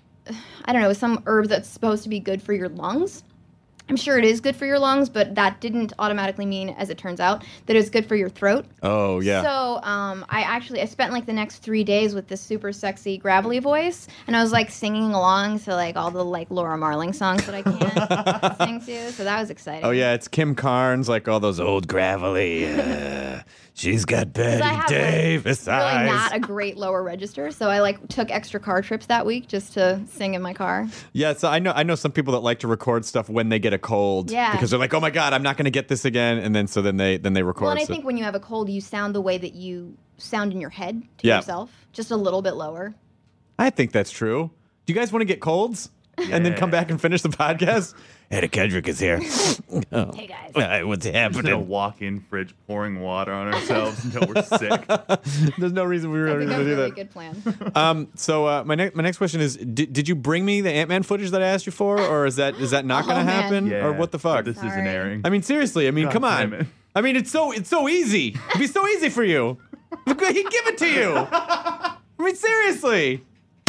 Speaker 6: I don't know, some herb that's supposed to be good for your lungs. I'm sure it is good for your lungs, but that didn't automatically mean, as it turns out, that it's good for your throat.
Speaker 8: Oh yeah.
Speaker 6: So um, I actually I spent like the next three days with this super sexy gravelly voice, and I was like singing along to like all the like Laura Marling songs that I can't sing to. So that was exciting.
Speaker 8: Oh yeah, it's Kim Carnes, like all those old gravelly. Uh, she's got
Speaker 6: 'Cause I
Speaker 8: Betty
Speaker 6: have, like,
Speaker 8: Davis
Speaker 6: really
Speaker 8: eyes.
Speaker 6: not a great lower register, so I like took extra car trips that week just to sing in my car.
Speaker 8: Yeah, so I know I know some people that like to record stuff when they get a cold.
Speaker 6: Yeah.
Speaker 8: Because they're like, oh my god, I'm not going to get this again, and then so then they then they record.
Speaker 6: Well, and I
Speaker 8: so-
Speaker 6: think when you have a cold, you sound the way that you sound in your head to
Speaker 8: Yeah.
Speaker 6: yourself, just a little bit lower.
Speaker 8: I think that's true. Do you guys want to get colds and then come back and finish the podcast? Eddie Kendrick is here. Oh.
Speaker 6: Hey guys.
Speaker 8: Uh, what's
Speaker 7: Just gonna
Speaker 8: happening?
Speaker 7: walk in fridge pouring water on ourselves until we're sick.
Speaker 8: There's no reason we were
Speaker 6: I think
Speaker 8: going to
Speaker 6: that's a
Speaker 8: do
Speaker 6: really
Speaker 8: that.
Speaker 6: good plan.
Speaker 8: Um, so uh, my next my next question is: did, did you bring me the Ant-Man footage that I asked you for, or is that is that not
Speaker 6: Oh,
Speaker 8: going to
Speaker 6: man.
Speaker 8: happen,
Speaker 7: Yeah,
Speaker 8: or what the fuck?
Speaker 7: This isn't
Speaker 6: Sorry.
Speaker 7: airing.
Speaker 8: I mean, seriously. I mean,
Speaker 7: God
Speaker 8: come
Speaker 7: damn
Speaker 8: on.
Speaker 7: it.
Speaker 8: I mean, it's so it's so easy. It'd be so easy for you. He'd give it to you. I mean, seriously.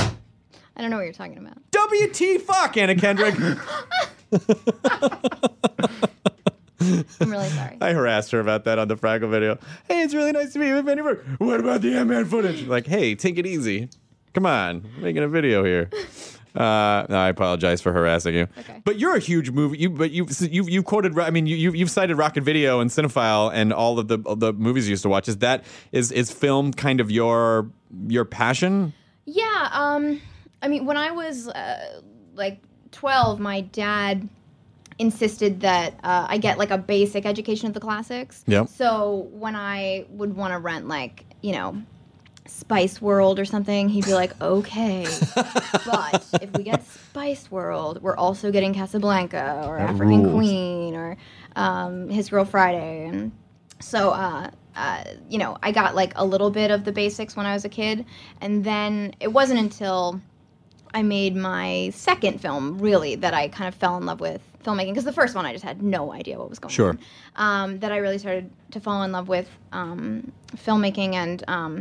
Speaker 6: I don't know what you're talking about.
Speaker 8: W T fuck, Anna Kendrick.
Speaker 6: I'm really sorry.
Speaker 8: I harassed her about that on the Fraggle video. Hey, it's really nice to meet you, Benny Burke. What about the Ant-Man footage? Like, hey, take it easy. Come on, we're making a video here. Uh, no, I apologize for harassing you.
Speaker 6: Okay.
Speaker 8: But you're a huge movie. You, but you, you, you quoted. I mean, you, you, you've cited Rocket Video and Cinephile and all of the of the movies you used to watch. Is that is is film kind of your your passion?
Speaker 6: Yeah, um, I mean, when I was uh, like twelve, my dad insisted that uh, I get like a basic education of the classics.
Speaker 8: Yep.
Speaker 6: So when I would want to rent like, you know, Spice World or something, he'd be like, okay, but if we get Spice World, we're also getting Casablanca or
Speaker 7: That
Speaker 6: African
Speaker 7: rules.
Speaker 6: Queen or um, His Girl Friday. And so, uh, uh, you know, I got like a little bit of the basics when I was a kid. And then it wasn't until I made my second film, really, that I kind of fell in love with filmmaking. Because the first one, I just had no idea what was going
Speaker 8: Sure.
Speaker 6: on. Um, that I really started to fall in love with um, filmmaking and um,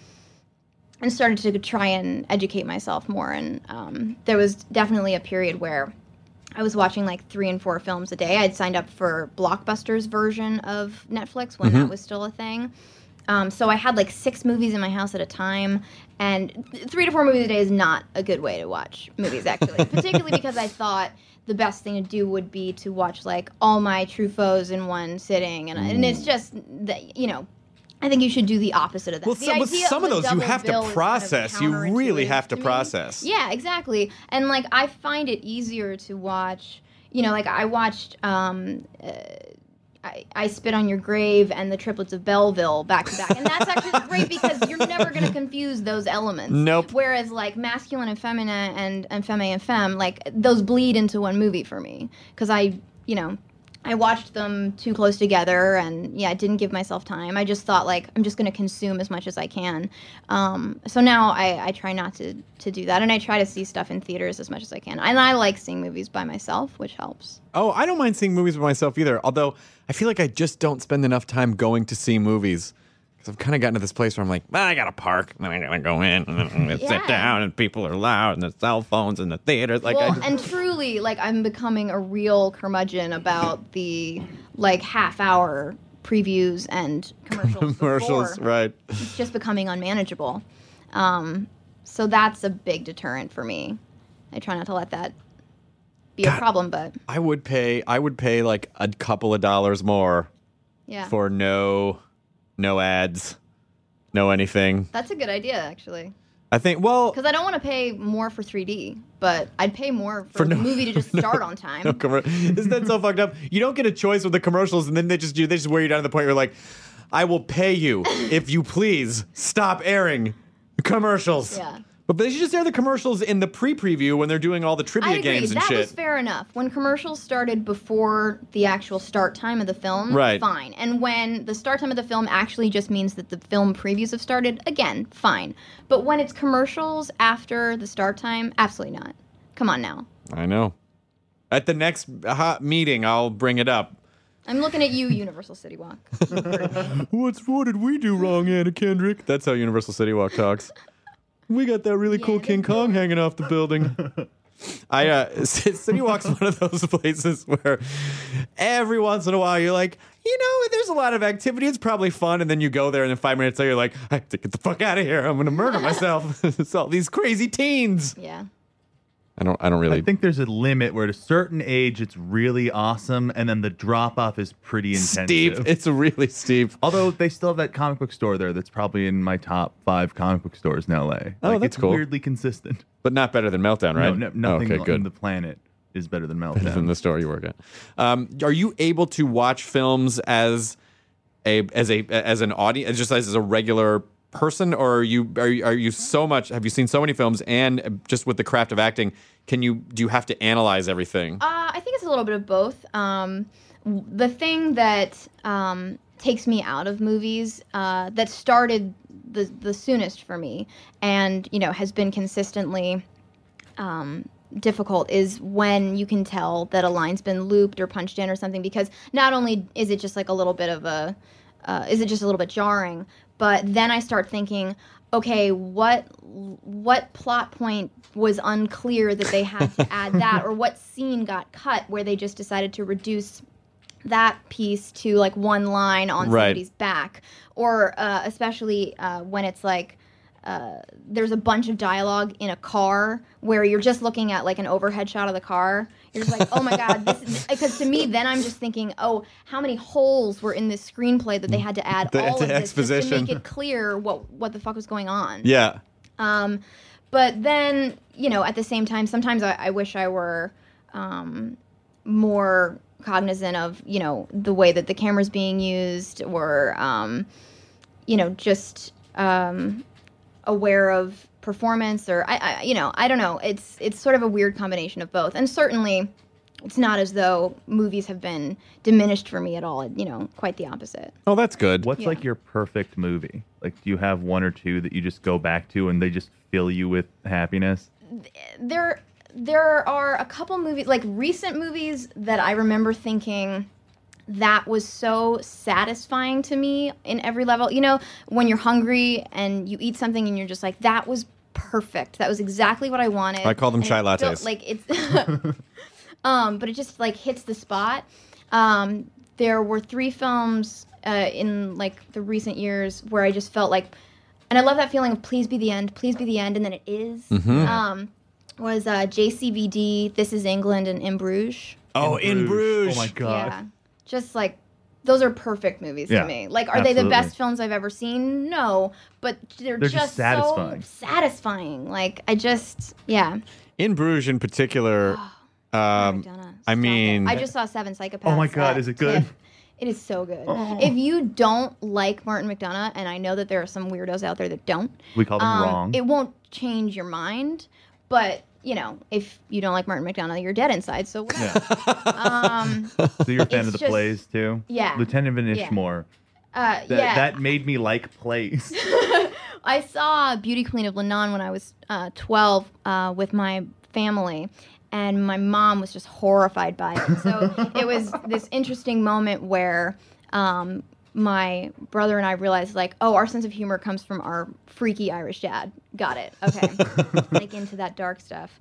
Speaker 6: and started to try and educate myself more. And um, there was definitely a period where I was watching like three and four films a day. I'd signed up for Blockbuster's version of Netflix when that was still a thing. Um, so I had like six movies in my house at a time, and th- three to four movies a day is not a good way to watch movies, actually. Particularly because I thought the best thing to do would be to watch like all my Truffauts in one sitting, and and it's just that, you know. I think you should do the opposite of that.
Speaker 8: Well,
Speaker 6: The
Speaker 8: some, with
Speaker 6: idea
Speaker 8: some of
Speaker 6: the
Speaker 8: those you
Speaker 6: double
Speaker 8: have
Speaker 6: bill
Speaker 8: to
Speaker 6: is
Speaker 8: process.
Speaker 6: Kind
Speaker 8: You
Speaker 6: of
Speaker 8: really
Speaker 6: counterintuitive
Speaker 8: have to
Speaker 6: me.
Speaker 8: process.
Speaker 6: Yeah, exactly. And like I find it easier to watch. You know, like I watched. Um, uh, I, I Spit on Your Grave and The Triplets of Belleville back to back. And that's actually great because you're never going to confuse those elements.
Speaker 8: Nope.
Speaker 6: Whereas, like, masculine and feminine and, and femme and femme, like, those bleed into one movie for me. Because I, you know, I watched them too close together, and yeah, I didn't give myself time. I just thought like I'm just going to consume as much as I can. Um, so now I, I try not to to do that, and I try to see stuff in theaters as much as I can. And I like seeing movies by myself, which helps.
Speaker 8: Oh, I don't mind seeing movies by myself either. Although I feel like I just don't spend enough time going to see movies. Because I've kind of gotten to this place where I'm like, well, I got to park, and then I got to go in, and then I'm going to
Speaker 6: Yeah.
Speaker 8: sit down, and people are loud, and the cell phones in the theaters. Like, I
Speaker 6: Well,
Speaker 8: just,
Speaker 6: and truly, like I'm becoming a real curmudgeon about the like half hour previews and commercials.
Speaker 8: commercials,
Speaker 6: before.
Speaker 8: right?
Speaker 6: It's just becoming unmanageable. Um, so that's a big deterrent for me. I try not to let that be
Speaker 8: God.
Speaker 6: a problem, but
Speaker 8: I would pay. I would pay like a couple of dollars more
Speaker 6: yeah,
Speaker 8: for no, no ads, no anything.
Speaker 6: that's a good idea actually.
Speaker 8: I think. Well,
Speaker 6: Because I don't want to pay more for three D, but I'd pay more for,
Speaker 8: For
Speaker 6: the
Speaker 8: no-
Speaker 6: movie to just
Speaker 8: no-
Speaker 6: start on time.
Speaker 8: no commer- Isn't that so fucked up? You don't get a choice with the commercials, and then they just do. They just wear you down to the point where you're like, I will pay you if you please stop airing commercials.
Speaker 6: Yeah.
Speaker 8: But they should just air the commercials in the pre-preview when they're doing all the trivia
Speaker 6: I agree.
Speaker 8: games and
Speaker 6: that
Speaker 8: shit.
Speaker 6: was fair enough. When commercials started before the actual start time of the film,
Speaker 8: Right.
Speaker 6: fine. And when the start time of the film actually just means that the film previews have started, again, fine. But when it's commercials after the start time, absolutely not. Come on now.
Speaker 8: I know. At the next hot meeting, I'll bring it up.
Speaker 6: I'm looking at you, Universal City Walk.
Speaker 8: What's what did we do wrong, Anna Kendrick? That's how Universal City Walk talks. We got that really cool
Speaker 6: Yeah,
Speaker 8: King Kong hanging off the building. I uh, C- City Walk's one of those places where every once in a while you're like, you know, there's a lot of activity. It's probably fun, and then you go there, and then five minutes later you're like, I have to get the fuck out of here. I'm gonna murder myself. It's all these crazy teens.
Speaker 6: Yeah.
Speaker 8: I don't. I don't really.
Speaker 7: I think there's a limit where at a certain age it's really awesome, and then the drop off is pretty intensive.
Speaker 8: steep. It's really steep.
Speaker 7: Although they still have that comic book store there that's probably in my top five comic book stores in L A.
Speaker 8: Oh,
Speaker 7: Like,
Speaker 8: that's
Speaker 7: it's
Speaker 8: cool.
Speaker 7: weirdly consistent.
Speaker 8: But not better than Meltdown, right?
Speaker 7: No, no, nothing
Speaker 8: okay,
Speaker 7: on
Speaker 8: good.
Speaker 7: the planet is better than
Speaker 8: Better than
Speaker 7: Meltdown.
Speaker 8: the store you work at. Um, are you able to watch films as a as a as an audience, just as a regular person, or are you are you, are you so much? Have you seen so many films, and just with the craft of acting, can you do you have to analyze everything?
Speaker 6: Uh, I think it's a little bit of both. Um, w- the thing that um, takes me out of movies, uh, that started the the soonest for me, and you know has been consistently um, difficult, is when you can tell that a line's been looped or punched in or something. Because not only is it just like a little bit of a, uh, is it just a little bit jarring, but then I start thinking, okay, what what plot point was unclear that they had to add that, or what scene got cut where they just decided to reduce that piece to like one line on
Speaker 8: Right.
Speaker 6: somebody's back, or uh, especially uh, when it's like uh, there's a bunch of dialogue in a car where you're just looking at like an overhead shot of the car. You're just like, oh my god, this is, because to me then I'm just thinking, oh, how many holes were in this screenplay that they had to add
Speaker 8: The-
Speaker 6: all
Speaker 8: the
Speaker 6: of this just to
Speaker 8: exposition.
Speaker 6: make it clear what what the fuck was going on.
Speaker 8: Yeah.
Speaker 6: Um, but then, you know, at the same time, sometimes I, I wish I were um, more cognizant of, you know, the way that the camera's being used, or, um, you know, just um, aware of performance, or, I, I, you know, I don't know. It's it's sort of a weird combination of both. And certainly it's not as though movies have been diminished for me at all. You know, quite the opposite.
Speaker 8: Oh, that's good.
Speaker 7: What's
Speaker 6: Yeah.
Speaker 7: like your perfect movie? Like, do you have one or two that you just go back to and they just fill you with happiness?
Speaker 6: there there are a couple movies, like recent movies, that I remember thinking that was so satisfying to me in every level. You know, when you're hungry and you eat something and you're just like, that was perfect. That was exactly what I wanted.
Speaker 8: I call them
Speaker 6: And
Speaker 8: chai
Speaker 6: it felt
Speaker 8: lattes.
Speaker 6: like it's um but it just like hits the spot. Um there were three films uh, in like the recent years where I just felt like, and I love that feeling of please be the end, please be the end, and then it is.
Speaker 8: Mm-hmm.
Speaker 6: Um, was uh, J C V D, This Is England, and In Bruges.
Speaker 8: Oh, in Bruges.
Speaker 7: Oh my god.
Speaker 6: Yeah, just like those are perfect movies
Speaker 7: Yeah,
Speaker 6: to me. Like, are they the
Speaker 7: absolutely.
Speaker 6: best films I've ever seen? No, but they're,
Speaker 7: They're
Speaker 6: just,
Speaker 7: just satisfying.
Speaker 6: so satisfying. Like, I just, yeah.
Speaker 8: In Bruges, in particular. um,
Speaker 6: McDonough,
Speaker 8: I
Speaker 6: stop
Speaker 8: mean,
Speaker 6: it. I just saw Seven Psychopaths.
Speaker 7: Oh my God,
Speaker 6: at
Speaker 7: is it good?
Speaker 6: TIFF. It is so good.
Speaker 7: Oh.
Speaker 6: If you don't like Martin McDonough, and I know that there are some weirdos out there that don't,
Speaker 7: We call them
Speaker 6: um,
Speaker 7: wrong.
Speaker 6: it won't change your mind, but you know, if you don't like Martin McDonagh, you're dead inside. So whatever. um,
Speaker 7: So you're a fan
Speaker 6: It's
Speaker 7: of the
Speaker 6: just-
Speaker 7: plays too?
Speaker 6: Yeah.
Speaker 7: Lieutenant Van
Speaker 6: Yeah.
Speaker 7: Ishmore.
Speaker 6: uh,
Speaker 7: That,
Speaker 6: yeah.
Speaker 7: that made me like plays.
Speaker 6: I saw Beauty Queen of Lebanon when I was uh, twelve uh, with my family, and my mom was just horrified by it. So it was this interesting moment where um, my brother and I realized, like, oh, our sense of humor comes from our freaky Irish dad. Got it. Okay. Like into that dark stuff.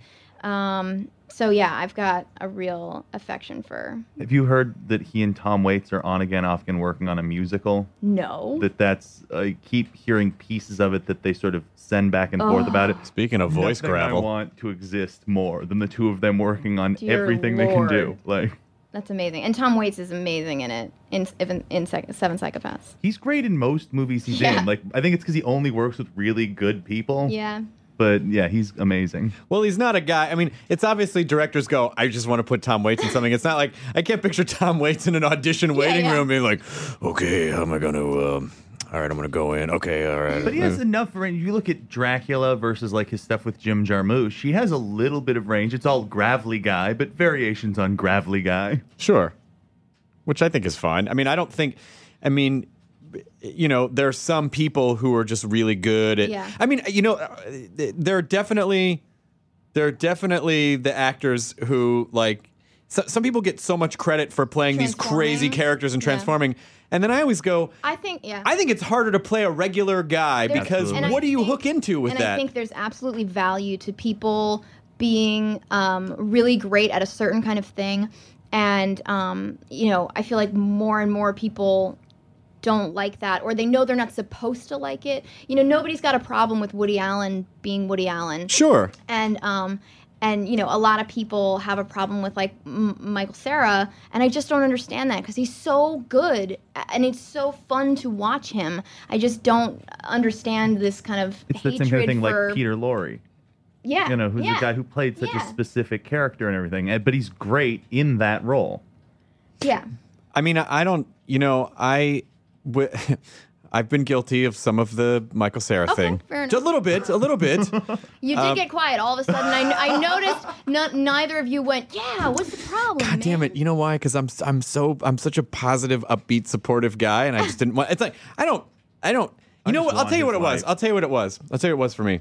Speaker 6: Um, so yeah, I've got a real affection for.
Speaker 7: Have you heard that he and Tom Waits are on again, off again working on a musical?
Speaker 6: No.
Speaker 7: That that's I keep hearing pieces of it that they sort of send back and forth about it.
Speaker 8: Speaking of voice
Speaker 7: Nothing
Speaker 8: gravel.
Speaker 7: I want to exist more than the two of them working on
Speaker 6: Dear
Speaker 7: everything they can do.
Speaker 6: Lord.
Speaker 7: Like
Speaker 6: That's amazing. And Tom Waits is amazing in it, in in, in Psych- Seven Psychopaths.
Speaker 7: he's great in most movies he's
Speaker 6: Yeah.
Speaker 7: in. Like I think it's because he only works with really good people.
Speaker 6: Yeah.
Speaker 7: But yeah, he's amazing.
Speaker 8: Well, he's not a guy. I mean, it's obviously directors go, I just want to put Tom Waits in something. It's not like I can't picture Tom Waits in an audition waiting
Speaker 6: yeah.
Speaker 8: room being like, okay, how am I going to, um, all right, I'm going to go in. Okay, all right.
Speaker 7: But he has enough range. You look at Dracula versus like his stuff with Jim Jarmusch. He has a little bit of range. It's all Gravelly Guy, but variations on Gravelly Guy.
Speaker 8: Sure. Which I think is fine. I mean, I don't think, I mean, you know, there are some people who are just really good at,
Speaker 6: Yeah.
Speaker 8: I mean, you know, uh, there are definitely, there are definitely the actors who like, so, some people get so much credit for playing these crazy
Speaker 6: Transforming.
Speaker 8: characters and
Speaker 6: Yeah.
Speaker 8: transforming. And then I always go,
Speaker 6: I think, yeah.
Speaker 8: I think it's harder to play a regular guy
Speaker 6: There's-
Speaker 8: because
Speaker 6: and I
Speaker 8: what do you
Speaker 6: think-
Speaker 8: hook into with
Speaker 6: and
Speaker 8: that?
Speaker 6: I think there's absolutely value to people being um, really great at a certain kind of thing. And, um, you know, I feel like more and more people don't like that, or they know they're not supposed to like it. You know, nobody's got a problem with Woody Allen being Woody Allen.
Speaker 8: Sure.
Speaker 6: And, um, and you know, a lot of people have a problem with like M- Michael Cera, and I just don't understand that because he's so good and it's so fun to watch him. I just don't understand this kind of
Speaker 7: It's the
Speaker 6: hatred
Speaker 7: same kind of thing
Speaker 6: for
Speaker 7: like Peter Lorre.
Speaker 6: yeah,
Speaker 7: You know, who's
Speaker 6: yeah,
Speaker 7: a guy who played such
Speaker 6: yeah,
Speaker 7: a specific character and everything, and- but he's great in that role.
Speaker 6: yeah.
Speaker 8: I mean, I I don't, you know, I, w- I've been guilty of some of the Michael Cera
Speaker 6: Okay,
Speaker 8: thing.
Speaker 6: fair
Speaker 8: Just a
Speaker 6: enough.
Speaker 8: little bit, a little bit.
Speaker 6: You did
Speaker 8: Um,
Speaker 6: get quiet all of a sudden. I, I noticed no, neither of you went, yeah, what's the problem?
Speaker 8: God damn it! You know why? Because I'm I'm so I'm such a positive, upbeat, supportive guy, and I just didn't want. It's like I don't I don't. You
Speaker 7: I
Speaker 8: know
Speaker 7: just
Speaker 8: what? I'll
Speaker 7: want
Speaker 8: tell you what
Speaker 7: his
Speaker 8: it was.
Speaker 7: life.
Speaker 8: I'll tell you what it was. I'll tell you what it was for me.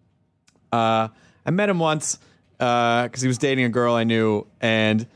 Speaker 8: Uh, I met him once because he was dating a girl I knew, and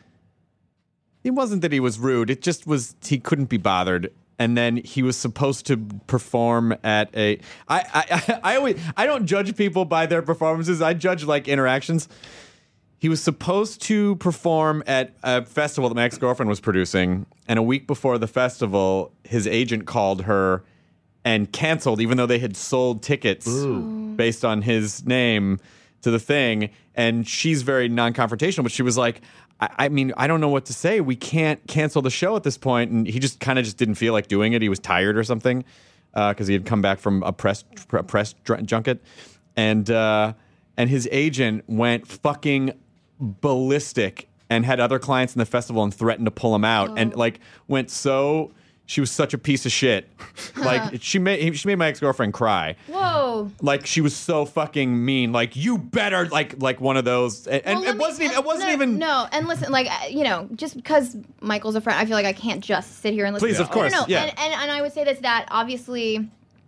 Speaker 8: it wasn't that he was rude. It just was he couldn't be bothered. And then he was supposed to perform at a. I, I I always I don't judge people by their performances. I judge like interactions. He was supposed to perform at a festival that my ex-girlfriend was producing, and a week before the festival, his agent called her and canceled, even though they had sold tickets based on his name to the thing. And she's very non-confrontational, but she was like, I, I mean, I don't know what to say. We can't cancel the show at this point. And he just kind of just didn't feel like doing it. He was tired or something because he had come back from a press a press dr- junket, and uh, and his agent went fucking ballistic and had other clients in the festival and threatened to pull him out, and like went so. She was such a piece of shit. Like she made she made my ex-girlfriend cry.
Speaker 6: Whoa.
Speaker 8: Like she was so fucking mean. Like you better like like one of those. And, and
Speaker 6: Well, let
Speaker 8: it
Speaker 6: me-
Speaker 8: wasn't even it wasn't
Speaker 6: no,
Speaker 8: even
Speaker 6: no. And listen, like uh, you know, just because Michael's a friend, I feel like I can't just sit here and listen.
Speaker 8: Please,
Speaker 6: to
Speaker 8: of course,
Speaker 6: No, no, no.
Speaker 8: yeah.
Speaker 6: And, and and I would say this that obviously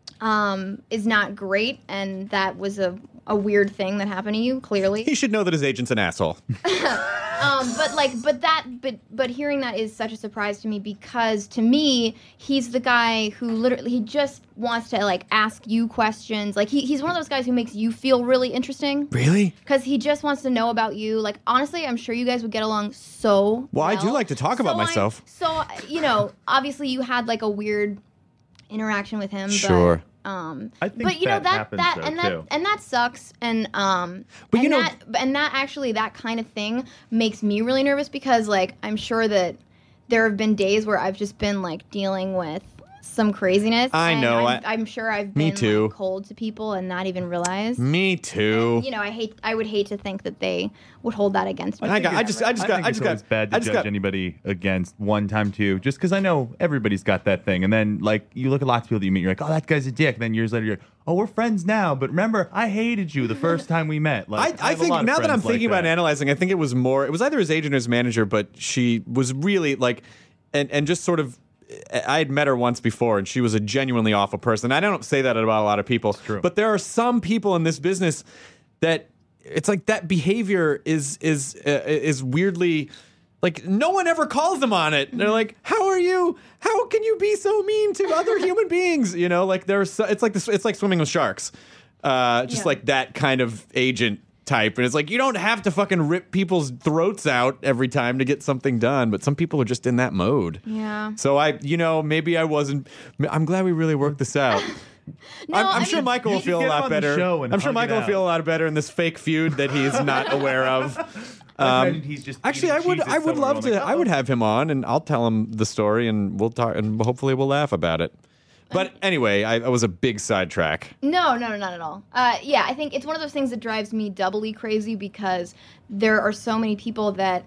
Speaker 6: um, is not great, and that was a a weird thing that happened to you. Clearly,
Speaker 8: he should know that his agent's an asshole.
Speaker 6: um, but like, but that, but but hearing that is such a surprise to me because to me, he's the guy who literally he just wants to like ask you questions. Like he, he's one of those guys who makes you feel really interesting.
Speaker 8: Really?
Speaker 6: Because he just wants to know about you. Like, honestly, I'm sure you guys would get along so
Speaker 8: Well, I do like to talk about
Speaker 6: So I-
Speaker 8: myself.
Speaker 6: So, you know, obviously you had, like, a weird interaction with him.
Speaker 8: Sure.
Speaker 6: But, um,
Speaker 7: I think
Speaker 6: but, you know,
Speaker 7: that
Speaker 6: that,
Speaker 7: happens,
Speaker 6: that,
Speaker 7: though,
Speaker 6: and that,
Speaker 7: too.
Speaker 6: and that sucks. And, um,
Speaker 8: But
Speaker 6: and
Speaker 8: you know-
Speaker 6: that, and that actually, that kind of thing makes me really nervous because, like, I'm sure that there have been days where I've just been, like, dealing with some craziness.
Speaker 8: I
Speaker 6: and
Speaker 8: know.
Speaker 6: I'm,
Speaker 8: I,
Speaker 6: I'm sure I've
Speaker 8: me
Speaker 6: been
Speaker 8: too.
Speaker 6: Like, cold to people and not even realize.
Speaker 8: Me too.
Speaker 6: And, you know, I hate. I would hate to think that they would hold that against me.
Speaker 8: I got. I just. I just
Speaker 7: I
Speaker 8: got.
Speaker 7: think
Speaker 8: I
Speaker 7: it's
Speaker 8: just got.
Speaker 7: always bad to
Speaker 8: I just
Speaker 7: judge
Speaker 8: got,
Speaker 7: anybody against one time too, just because I know everybody's got that thing, and then like you look at lots of people that you meet, you're like, oh, that guy's a dick. And then years later, you're like, oh, we're friends now, but remember, I hated you the first time we met. Like,
Speaker 8: I, I
Speaker 7: have a
Speaker 8: think
Speaker 7: lot of
Speaker 8: now that I'm
Speaker 7: friends like
Speaker 8: thinking about
Speaker 7: that.
Speaker 8: analyzing, I think it was more. It was either his agent or his manager, but she was really like, and and just sort of. I had met her once before, and she was a genuinely awful person. I don't say that about a lot of people,
Speaker 7: true.
Speaker 8: but there are some people in this business that it's like that behavior is is uh, is weirdly like no one ever calls them on it. They're like, "How are you? How can you be so mean to other human beings?" You know, like there's so, it's like this. It's like swimming with sharks, uh, just
Speaker 6: Yeah.
Speaker 8: like that kind of agent. Type and it's like you don't have to fucking rip people's throats out every time to get something done, but some people are just in that mode.
Speaker 6: Yeah.
Speaker 8: So I, you know, maybe I wasn't. I'm glad we really worked this out.
Speaker 6: No,
Speaker 8: I'm, I'm
Speaker 6: I
Speaker 8: sure
Speaker 6: mean-
Speaker 8: Michael
Speaker 7: You
Speaker 8: will
Speaker 7: should
Speaker 8: feel a
Speaker 7: get him
Speaker 8: lot
Speaker 7: on the
Speaker 8: better.
Speaker 7: show and
Speaker 8: I'm sure
Speaker 7: hug it
Speaker 8: Michael will
Speaker 7: out.
Speaker 8: feel a lot better in this fake feud that he's not aware of.
Speaker 7: I
Speaker 8: Um,
Speaker 7: imagine he's just
Speaker 8: actually, I
Speaker 7: eating
Speaker 8: would,
Speaker 7: cheese at
Speaker 8: I would
Speaker 7: someone
Speaker 8: love
Speaker 7: going
Speaker 8: to.
Speaker 7: like,
Speaker 8: I would
Speaker 7: "Oh."
Speaker 8: have him on, and I'll tell him the story, and we'll talk, and hopefully we'll laugh about it. But anyway, I, I was a big sidetrack.
Speaker 6: No, no, no, not at all. Uh, yeah, I think it's one of those things that drives me doubly crazy because there are so many people that,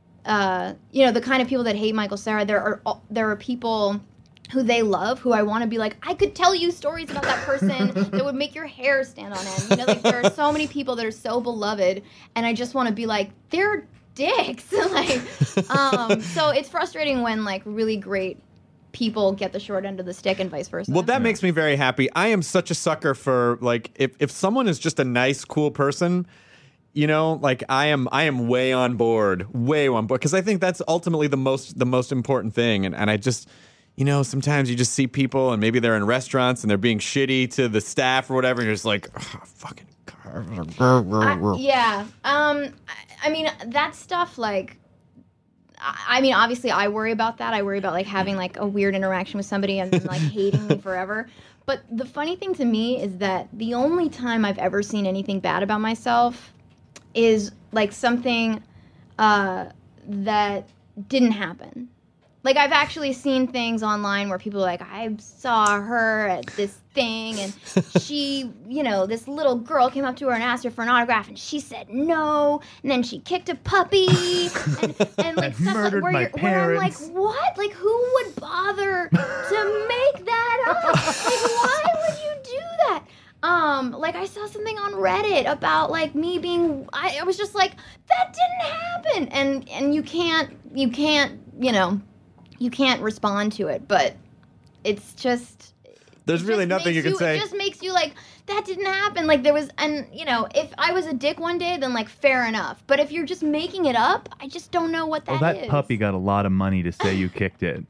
Speaker 6: uh, you know, the kind of people that hate Michael Cera. There are al- there are people who they love who I want to be like, I could tell you stories about that person that would make your hair stand on end. You know, like there are so many people that are so beloved, and I just want to be like, they're dicks. like, um, so it's frustrating when like really great people get the short end of the stick and vice versa.
Speaker 8: Well, that makes me very happy. I am such a sucker for like if, if someone is just a nice, cool person, you know, like I am I am way on board, way on board because I think that's ultimately the most the most important thing. And and I just you know, sometimes you just see people and maybe they're in restaurants and they're being shitty to the staff or whatever, and you're just like, oh, fucking
Speaker 6: I, yeah. Um I, I mean that stuff like I mean, obviously, I worry about that. I worry about like having like a weird interaction with somebody and then like hating me forever. But the funny thing to me is that the only time I've ever seen anything bad about myself is like something uh, that didn't happen. Like I've actually seen things online where people are like, I saw her at this thing and she, you know, this little girl came up to her and asked her for an autograph and she said no, and then she kicked a puppy and, and like stuff like,
Speaker 7: murdered
Speaker 6: where,
Speaker 7: my
Speaker 6: you're, where I'm like,
Speaker 7: parents.
Speaker 6: what? Like who would bother to make that up? Like why would you do that? Um, like I saw something on Reddit about like me being, I, I was just like, that didn't happen. And, and you can't, you can't, you know, you can't respond to it, but it's just...
Speaker 8: There's
Speaker 6: it
Speaker 8: really
Speaker 6: just
Speaker 8: nothing
Speaker 6: makes
Speaker 8: you can say.
Speaker 6: It just makes you like, that didn't happen. Like there was, and you know, if I was a dick one day, then like fair enough. But if you're just making it up, I just don't know what that is.
Speaker 7: Well, that puppy got a lot of money to say you kicked it.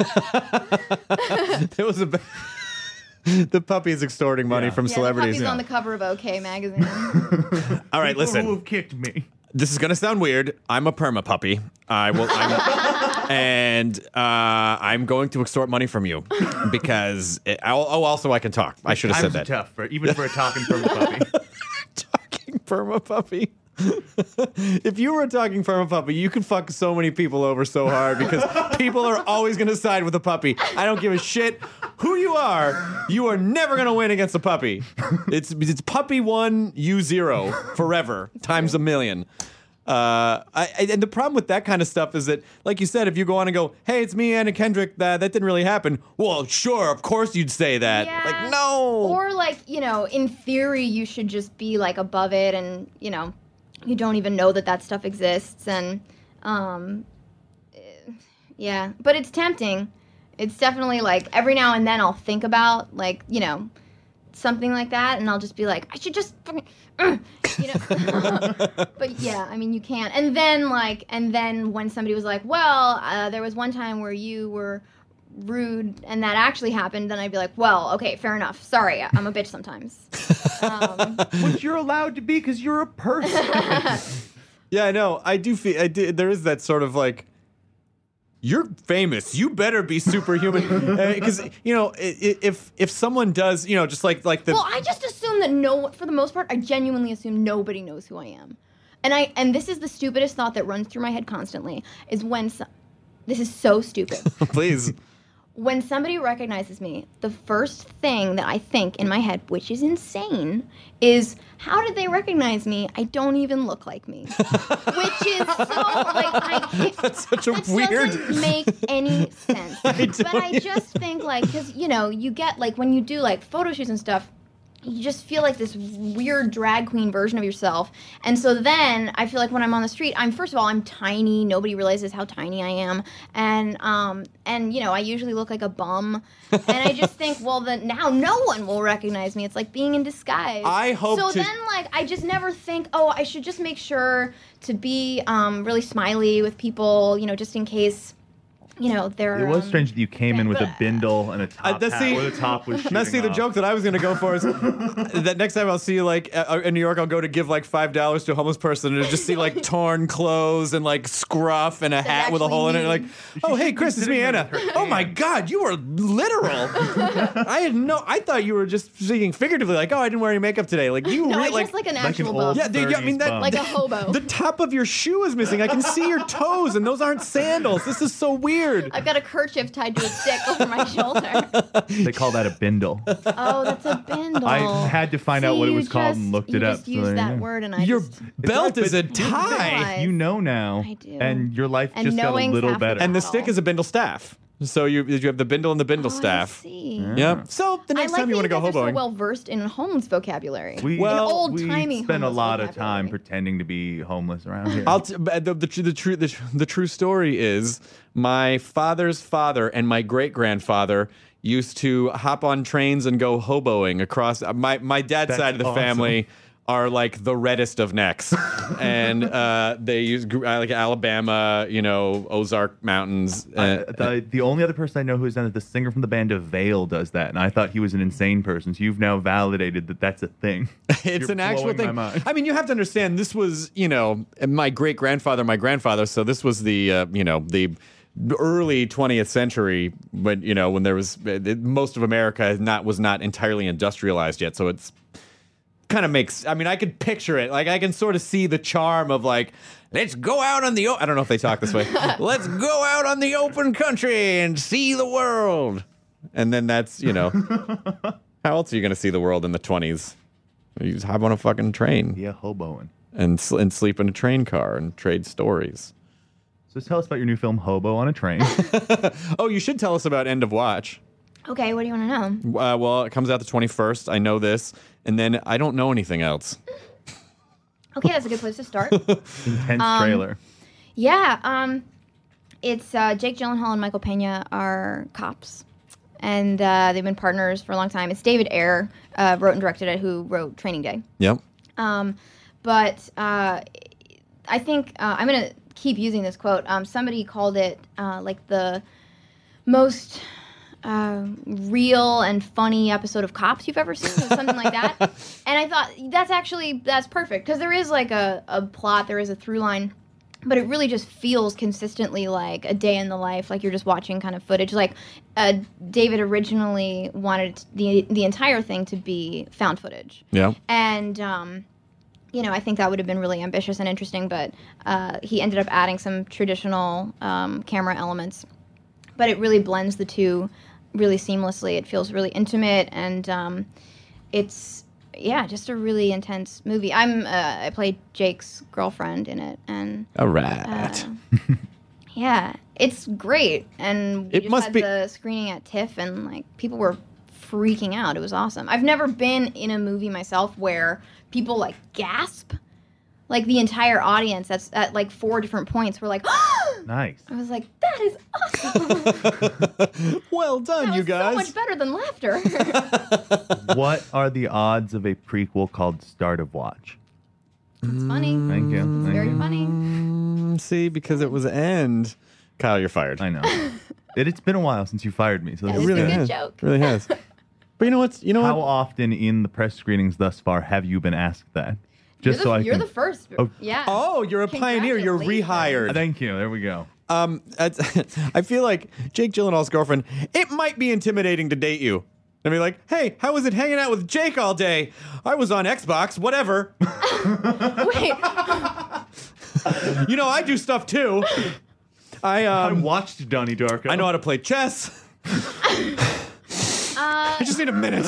Speaker 8: There was a. Ba- the puppy is extorting money
Speaker 7: Yeah.
Speaker 8: from
Speaker 6: yeah,
Speaker 8: celebrities.
Speaker 6: the puppy's on the cover of OK magazine.
Speaker 8: All right,
Speaker 7: People
Speaker 8: listen.
Speaker 7: who have kicked me.
Speaker 8: This is gonna sound weird. I'm a perma puppy. I will, I'm, and uh, I'm going to extort money from you because. It, oh, oh, also I can talk. I should have said
Speaker 7: Times
Speaker 8: that.
Speaker 7: are tough, for, even for a talking from a puppy.
Speaker 8: Talking perma puppy. If you were a talking perma puppy, you could fuck so many people over so hard because people are always going to side with a puppy. I don't give a shit who you are. You are never going to win against a puppy. It's it's puppy one, you zero forever times a million. Uh, I, I- and the problem with that kind of stuff is that, like you said, if you go on and go, "Hey, it's me, Anna Kendrick," that that didn't really happen. Well, sure, of course you'd say that.
Speaker 6: Yeah.
Speaker 8: Like, no.
Speaker 6: Or like, you know, in theory, you should just be like above it, and you know, you don't even know that that stuff exists, and um, eh, yeah. But it's tempting. It's definitely like every now and then I'll think about like, you know, something like that, and I'll just be like, I should just, fucking, uh, you know. But yeah, I mean, you can't. And then like, and then when somebody was like, well, uh, there was one time where you were rude, and that actually happened, then I'd be like, well, okay, fair enough. Sorry, I'm a bitch sometimes. Um,
Speaker 7: Which you're allowed to be because you're a person.
Speaker 8: Yeah, I know. I do feel I do, there is that sort of like, you're famous. You better be superhuman, because uh, you know i- i- if if someone does, you know, just like like the.
Speaker 6: well, I just assume that no, for the most part, I genuinely assume nobody knows who I am, and I and this is the stupidest thought that runs through my head constantly is when some, this is so stupid.
Speaker 8: Please.
Speaker 6: when somebody recognizes me, the first thing that I think in my head, which is insane, is how did they recognize me? I don't even look like me. Which is so, like, I...
Speaker 8: That's such a
Speaker 6: that
Speaker 8: weird...
Speaker 6: doesn't make any sense.
Speaker 8: I
Speaker 6: but I just think, like, because, you know, you get, like, when you do, like, photo shoots and stuff, you just feel like this weird drag queen version of yourself. And so then I feel like when I'm on the street, I'm first of all, I'm tiny. Nobody realizes how tiny I am. And, um, and you know, I usually look like a bum. And I just think, well, then now no one will recognize me. It's like being in disguise.
Speaker 8: I hope
Speaker 6: So
Speaker 8: to-
Speaker 6: then, like, I just never think, oh, I should just make sure to be um, really smiley with people, you know, just in case... You know, they're.
Speaker 7: It was
Speaker 6: um,
Speaker 7: strange that you came in with a bindle and a top
Speaker 8: that's
Speaker 7: hat
Speaker 8: see-
Speaker 7: where the top was shooting
Speaker 8: Now, see, the
Speaker 7: off.
Speaker 8: joke that I was going to go for is that next time I'll see you, like, uh, in New York, I'll go to give, like, five dollars to a homeless person and just see, like, torn clothes and, like, scruff and a hat with a hole in it. And, like, oh, hey, Chris, it's me, Anna. Oh, my God, you were literal. I had no, I thought you were just speaking figuratively, like, oh, I didn't wear any makeup today. Like, you
Speaker 6: No,
Speaker 8: really,
Speaker 6: it's
Speaker 8: like,
Speaker 6: just like an
Speaker 7: like an
Speaker 6: actual
Speaker 7: old
Speaker 6: bum.
Speaker 8: yeah, dude, yeah, I mean, that,
Speaker 7: bum.
Speaker 6: Like a hobo.
Speaker 8: the top of your shoe is missing. I can see your toes, and those aren't sandals. This is so weird.
Speaker 6: I've got a kerchief tied to a stick over my shoulder.
Speaker 7: They call that a bindle.
Speaker 6: Oh, that's a bindle.
Speaker 7: I had to find
Speaker 6: See,
Speaker 7: out what it
Speaker 6: you
Speaker 7: was called and
Speaker 6: just-
Speaker 7: looked
Speaker 6: you
Speaker 7: it up.
Speaker 6: just
Speaker 7: so
Speaker 6: used
Speaker 7: there you
Speaker 6: that
Speaker 7: go.
Speaker 6: word, and I
Speaker 8: Your
Speaker 6: just...
Speaker 8: belt
Speaker 7: right,
Speaker 8: is a
Speaker 7: but-
Speaker 8: tie.
Speaker 6: realize.
Speaker 7: You know now.
Speaker 6: I do.
Speaker 7: And your life
Speaker 6: And
Speaker 7: just got a
Speaker 6: knowing's
Speaker 7: little
Speaker 6: half the
Speaker 7: better.
Speaker 8: And the
Speaker 6: Model.
Speaker 8: stick is a bindle staff. So you you have the bindle and the bindle
Speaker 6: Oh,
Speaker 8: staff.
Speaker 6: I see.
Speaker 8: Yep. So the next
Speaker 6: I like
Speaker 8: time you want to
Speaker 6: that
Speaker 8: go
Speaker 6: guys are so
Speaker 8: hoboing.
Speaker 6: well versed in homeless vocabulary.
Speaker 7: we,
Speaker 8: Well,
Speaker 6: old
Speaker 7: we
Speaker 6: timey
Speaker 7: spend a
Speaker 6: homeless
Speaker 7: lot of time
Speaker 6: vocabulary.
Speaker 7: pretending to be homeless around here.
Speaker 8: I'll t- but the, the, tr- the, true, the, tr- the true story is my father's father and my great grandfather used to hop on trains and go hoboing across. Uh, my my dad's
Speaker 7: That's
Speaker 8: side of the
Speaker 7: awesome.
Speaker 8: family are like the reddest of necks, and uh, they use gr- uh, like Alabama, you know, Ozark Mountains.
Speaker 7: I-
Speaker 8: Uh,
Speaker 7: the, the only other person I know who's done it, the singer from the band of Veil does that, and I thought he was an insane person. So you've now validated that that's a thing.
Speaker 8: It's
Speaker 7: You're
Speaker 8: an actual
Speaker 7: blowing
Speaker 8: thing.
Speaker 7: my mind.
Speaker 8: I mean, you have to understand. This was, you know, my great grandfather, my grandfather. So this was the, uh, you know, the early twentieth century when, you know, when there was uh, most of America not was not entirely industrialized yet. So it's kind of makes. I mean, I could picture it. Like I can sort of see the charm of like, let's go out on the. O-. I don't know if they talk this way. Let's go out on the open country and see the world. And then that's, you know, how else are you going to see the world in the twenties? You just hop on a fucking train
Speaker 7: Yeah, hoboing.
Speaker 8: and sl- and sleep in a train car and trade stories.
Speaker 7: So tell us about your new film, Hobo on a Train.
Speaker 8: Oh, you should tell us about End of Watch.
Speaker 6: Okay, what do you want to know?
Speaker 8: Uh, well, it comes out the twenty-first. I know this, and then I don't know anything else.
Speaker 6: Okay, that's a good place to start.
Speaker 7: Intense
Speaker 6: Um,
Speaker 7: trailer.
Speaker 6: Yeah, um, it's uh, Jake Gyllenhaal and Michael Pena are cops, and uh, they've been partners for a long time. It's David Ayer uh, wrote and directed it, who wrote Training Day.
Speaker 8: Yep.
Speaker 6: Um, but uh, I think uh, I'm going to keep using this quote. Um, somebody called it uh, like the most uh, real and funny episode of Cops you've ever seen, or something like that. And I thought that's actually that's perfect because there is like a, a plot, there is a through line. But it really just feels consistently like a day in the life, like you're just watching kind of footage. Like uh, David originally wanted the the entire thing to be found footage,
Speaker 8: Yeah.
Speaker 6: and um, you know I think that would have been really ambitious and interesting. But uh, he ended up adding some traditional um, camera elements. But it really blends the two really seamlessly. It feels really intimate, and um, it's. Yeah, just a really intense movie. I'm uh, I played Jake's girlfriend in it, and
Speaker 8: All right.
Speaker 6: uh, yeah, it's great. And we
Speaker 8: It
Speaker 6: just
Speaker 8: must
Speaker 6: had
Speaker 8: be-
Speaker 6: the screening at TIFF, and like people were freaking out. It was awesome. I've never been in a movie myself where people like gasp, like the entire audience. That's at like four different points. Were like,
Speaker 7: Nice.
Speaker 6: I was like, that is awesome.
Speaker 8: well done,
Speaker 6: That
Speaker 8: you
Speaker 6: was
Speaker 8: guys.
Speaker 6: so much better than laughter.
Speaker 7: What are the odds of a prequel called Start of Watch?
Speaker 6: It's funny.
Speaker 7: Thank you.
Speaker 6: It's
Speaker 7: Thank
Speaker 6: very
Speaker 7: you.
Speaker 6: funny.
Speaker 8: Mm, see, because it was End. Kyle, you're fired.
Speaker 7: I know. it, it's been a while since you fired me, so
Speaker 6: That
Speaker 7: this
Speaker 6: is
Speaker 7: is
Speaker 6: a
Speaker 7: good.
Speaker 6: good
Speaker 8: has.
Speaker 6: joke.
Speaker 8: It really has. But you know what? You know
Speaker 7: How
Speaker 8: what?
Speaker 7: often in the press screenings thus far have you been asked that? Just
Speaker 6: you're the,
Speaker 7: so I
Speaker 6: you're
Speaker 7: can.
Speaker 6: the first.
Speaker 7: Oh.
Speaker 6: Yeah.
Speaker 8: Oh, you're a pioneer. You're
Speaker 6: Congratulations.
Speaker 8: rehired.
Speaker 7: Thank you. There we go.
Speaker 8: Um, it's- I feel like Jake Gyllenhaal's girlfriend. It might be intimidating to date you. And be like, hey, how was it hanging out with Jake all day? I was on Xbox, whatever.
Speaker 6: Wait.
Speaker 8: You know, I do stuff too. I
Speaker 7: I
Speaker 8: um,
Speaker 7: watched Donnie Darko.
Speaker 8: I know how to play chess. I just need a minute.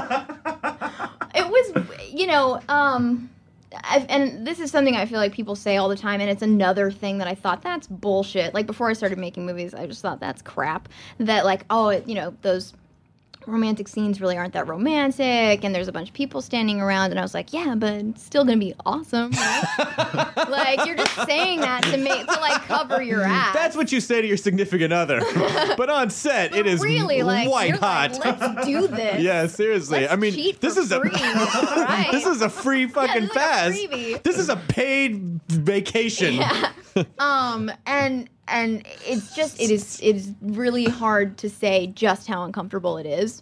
Speaker 6: It was, you know, um, I've, and this is something I feel like people say all the time, and it's another thing that I thought that's bullshit. Like before I started making movies, I just thought that's crap. That like, oh, it, you know, those romantic scenes really aren't that romantic, and there's a bunch of people standing around, and I was like, yeah, but it's still gonna be awesome, right? Like you're just saying that to make to like cover your ass.
Speaker 8: That's what you say to your significant other. But on set,
Speaker 6: But
Speaker 8: it is
Speaker 6: really like
Speaker 8: white
Speaker 6: you're
Speaker 8: hot.
Speaker 6: Like, let's do this.
Speaker 8: Yeah, seriously.
Speaker 6: Let's
Speaker 8: I mean,
Speaker 6: cheat
Speaker 8: this
Speaker 6: for
Speaker 8: is a
Speaker 6: free. Right.
Speaker 8: this is a free fucking
Speaker 6: this is like a
Speaker 8: pass.
Speaker 6: freebie.
Speaker 8: This is a paid vacation.
Speaker 6: Yeah. um, and and it's just it is it is really hard to say just how uncomfortable it is.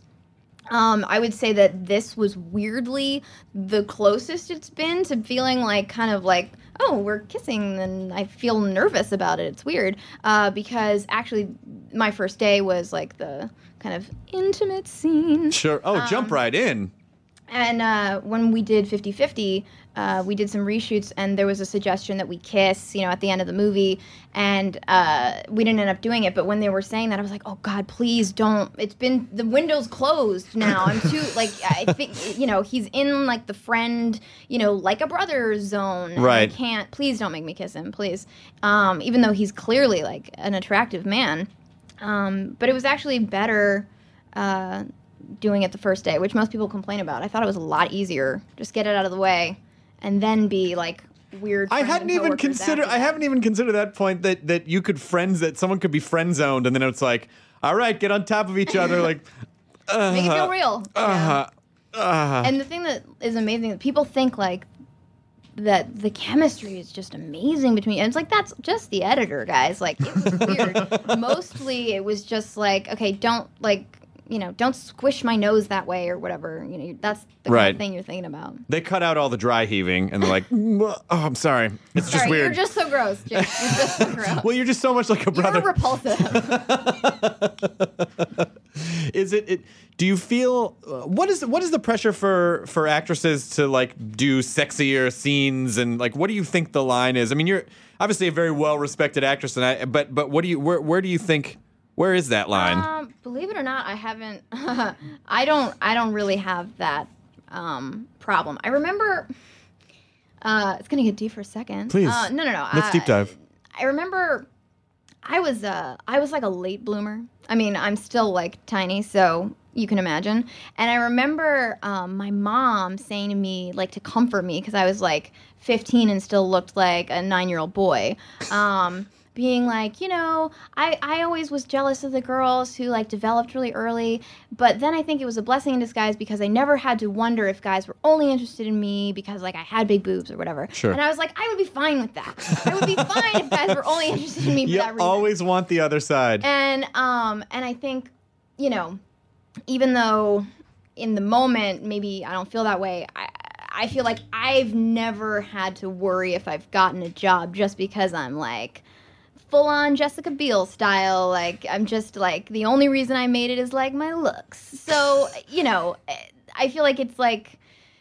Speaker 6: Um, I would say that this was weirdly the closest it's been to feeling like kind of like, oh, we're kissing, and I feel nervous about it. It's weird uh, because actually my first day was like the kind of intimate scene.
Speaker 8: Sure. Oh, jump right in.
Speaker 6: And uh, when we did fifty-fifty, uh, we did some reshoots, and there was a suggestion that we kiss, you know, at the end of the movie, and uh, we didn't end up doing it. But when they were saying that, I was like, oh, God, please don't. It's been, the window's closed now. I'm too, like, I think, you know, he's in, like, the friend, you know, like a brother zone. and
Speaker 8: Right.
Speaker 6: I can't, please don't make me kiss him, please. Um, even though he's clearly, like, an attractive man. Um, but it was actually better uh, doing it the first day, which most people complain about. I thought it was a lot easier. Just get it out of the way, and then be like weird.
Speaker 8: I
Speaker 6: friends
Speaker 8: hadn't
Speaker 6: and
Speaker 8: even
Speaker 6: coworkers
Speaker 8: considered.
Speaker 6: after
Speaker 8: I
Speaker 6: that.
Speaker 8: haven't even considered that point that that you could friends that someone could be friend zoned, and then it's like, all right, get on top of each other, like uh,
Speaker 6: Make it feel real.
Speaker 8: Uh, uh,
Speaker 6: And the thing that is amazing that people think like that the chemistry is just amazing between. And it's like that's just the editor, guys. Like it was weird. Mostly, it was just like, okay, don't like. You know, don't squish my nose that way or whatever. You know, that's the kind
Speaker 8: Right.
Speaker 6: of thing you're thinking about.
Speaker 8: they cut out all the dry heaving, and they're like, oh, I'm sorry, it's just
Speaker 6: Sorry,
Speaker 8: weird.
Speaker 6: You're just so gross, Jake. You're just so gross.
Speaker 8: well, you're just so much like a brother.
Speaker 6: You're repulsive.
Speaker 8: Is it, it? Do you feel uh, what is what is the pressure for for actresses to like do sexier scenes, and like what do you think the line is? I mean, you're obviously a very well respected actress, and I but but what do you where where do you think where is that line?
Speaker 6: Um, believe it or not, I haven't. I don't. I don't really have that um, problem. I remember. Uh, it's gonna get deep for a second.
Speaker 8: Please.
Speaker 6: Uh, no, no, no.
Speaker 8: Let's
Speaker 6: I,
Speaker 8: deep dive.
Speaker 6: I remember. I was. Uh, I was like a late bloomer. I mean, I'm still like tiny, so you can imagine. And I remember um, my mom saying to me, like, to comfort me, because I was like fifteen and still looked like a nine-year-old boy. Um, being like, you know, I, I always was jealous of the girls who like developed really early, but then I think it was a blessing in disguise because I never had to wonder if guys were only interested in me because like I had big boobs or whatever.
Speaker 8: Sure.
Speaker 6: And I was like, I would be fine with that. I would be fine if guys were only interested in me for
Speaker 8: You
Speaker 6: that reason.
Speaker 8: always want the other side.
Speaker 6: And um and I think, you know, even though in the moment maybe I don't feel that way, I I feel like I've never had to worry if I've gotten a job just because I'm like full on Jessica Biel style. Like I'm just like the only reason I made it is like my looks. So, you know, I feel like it's like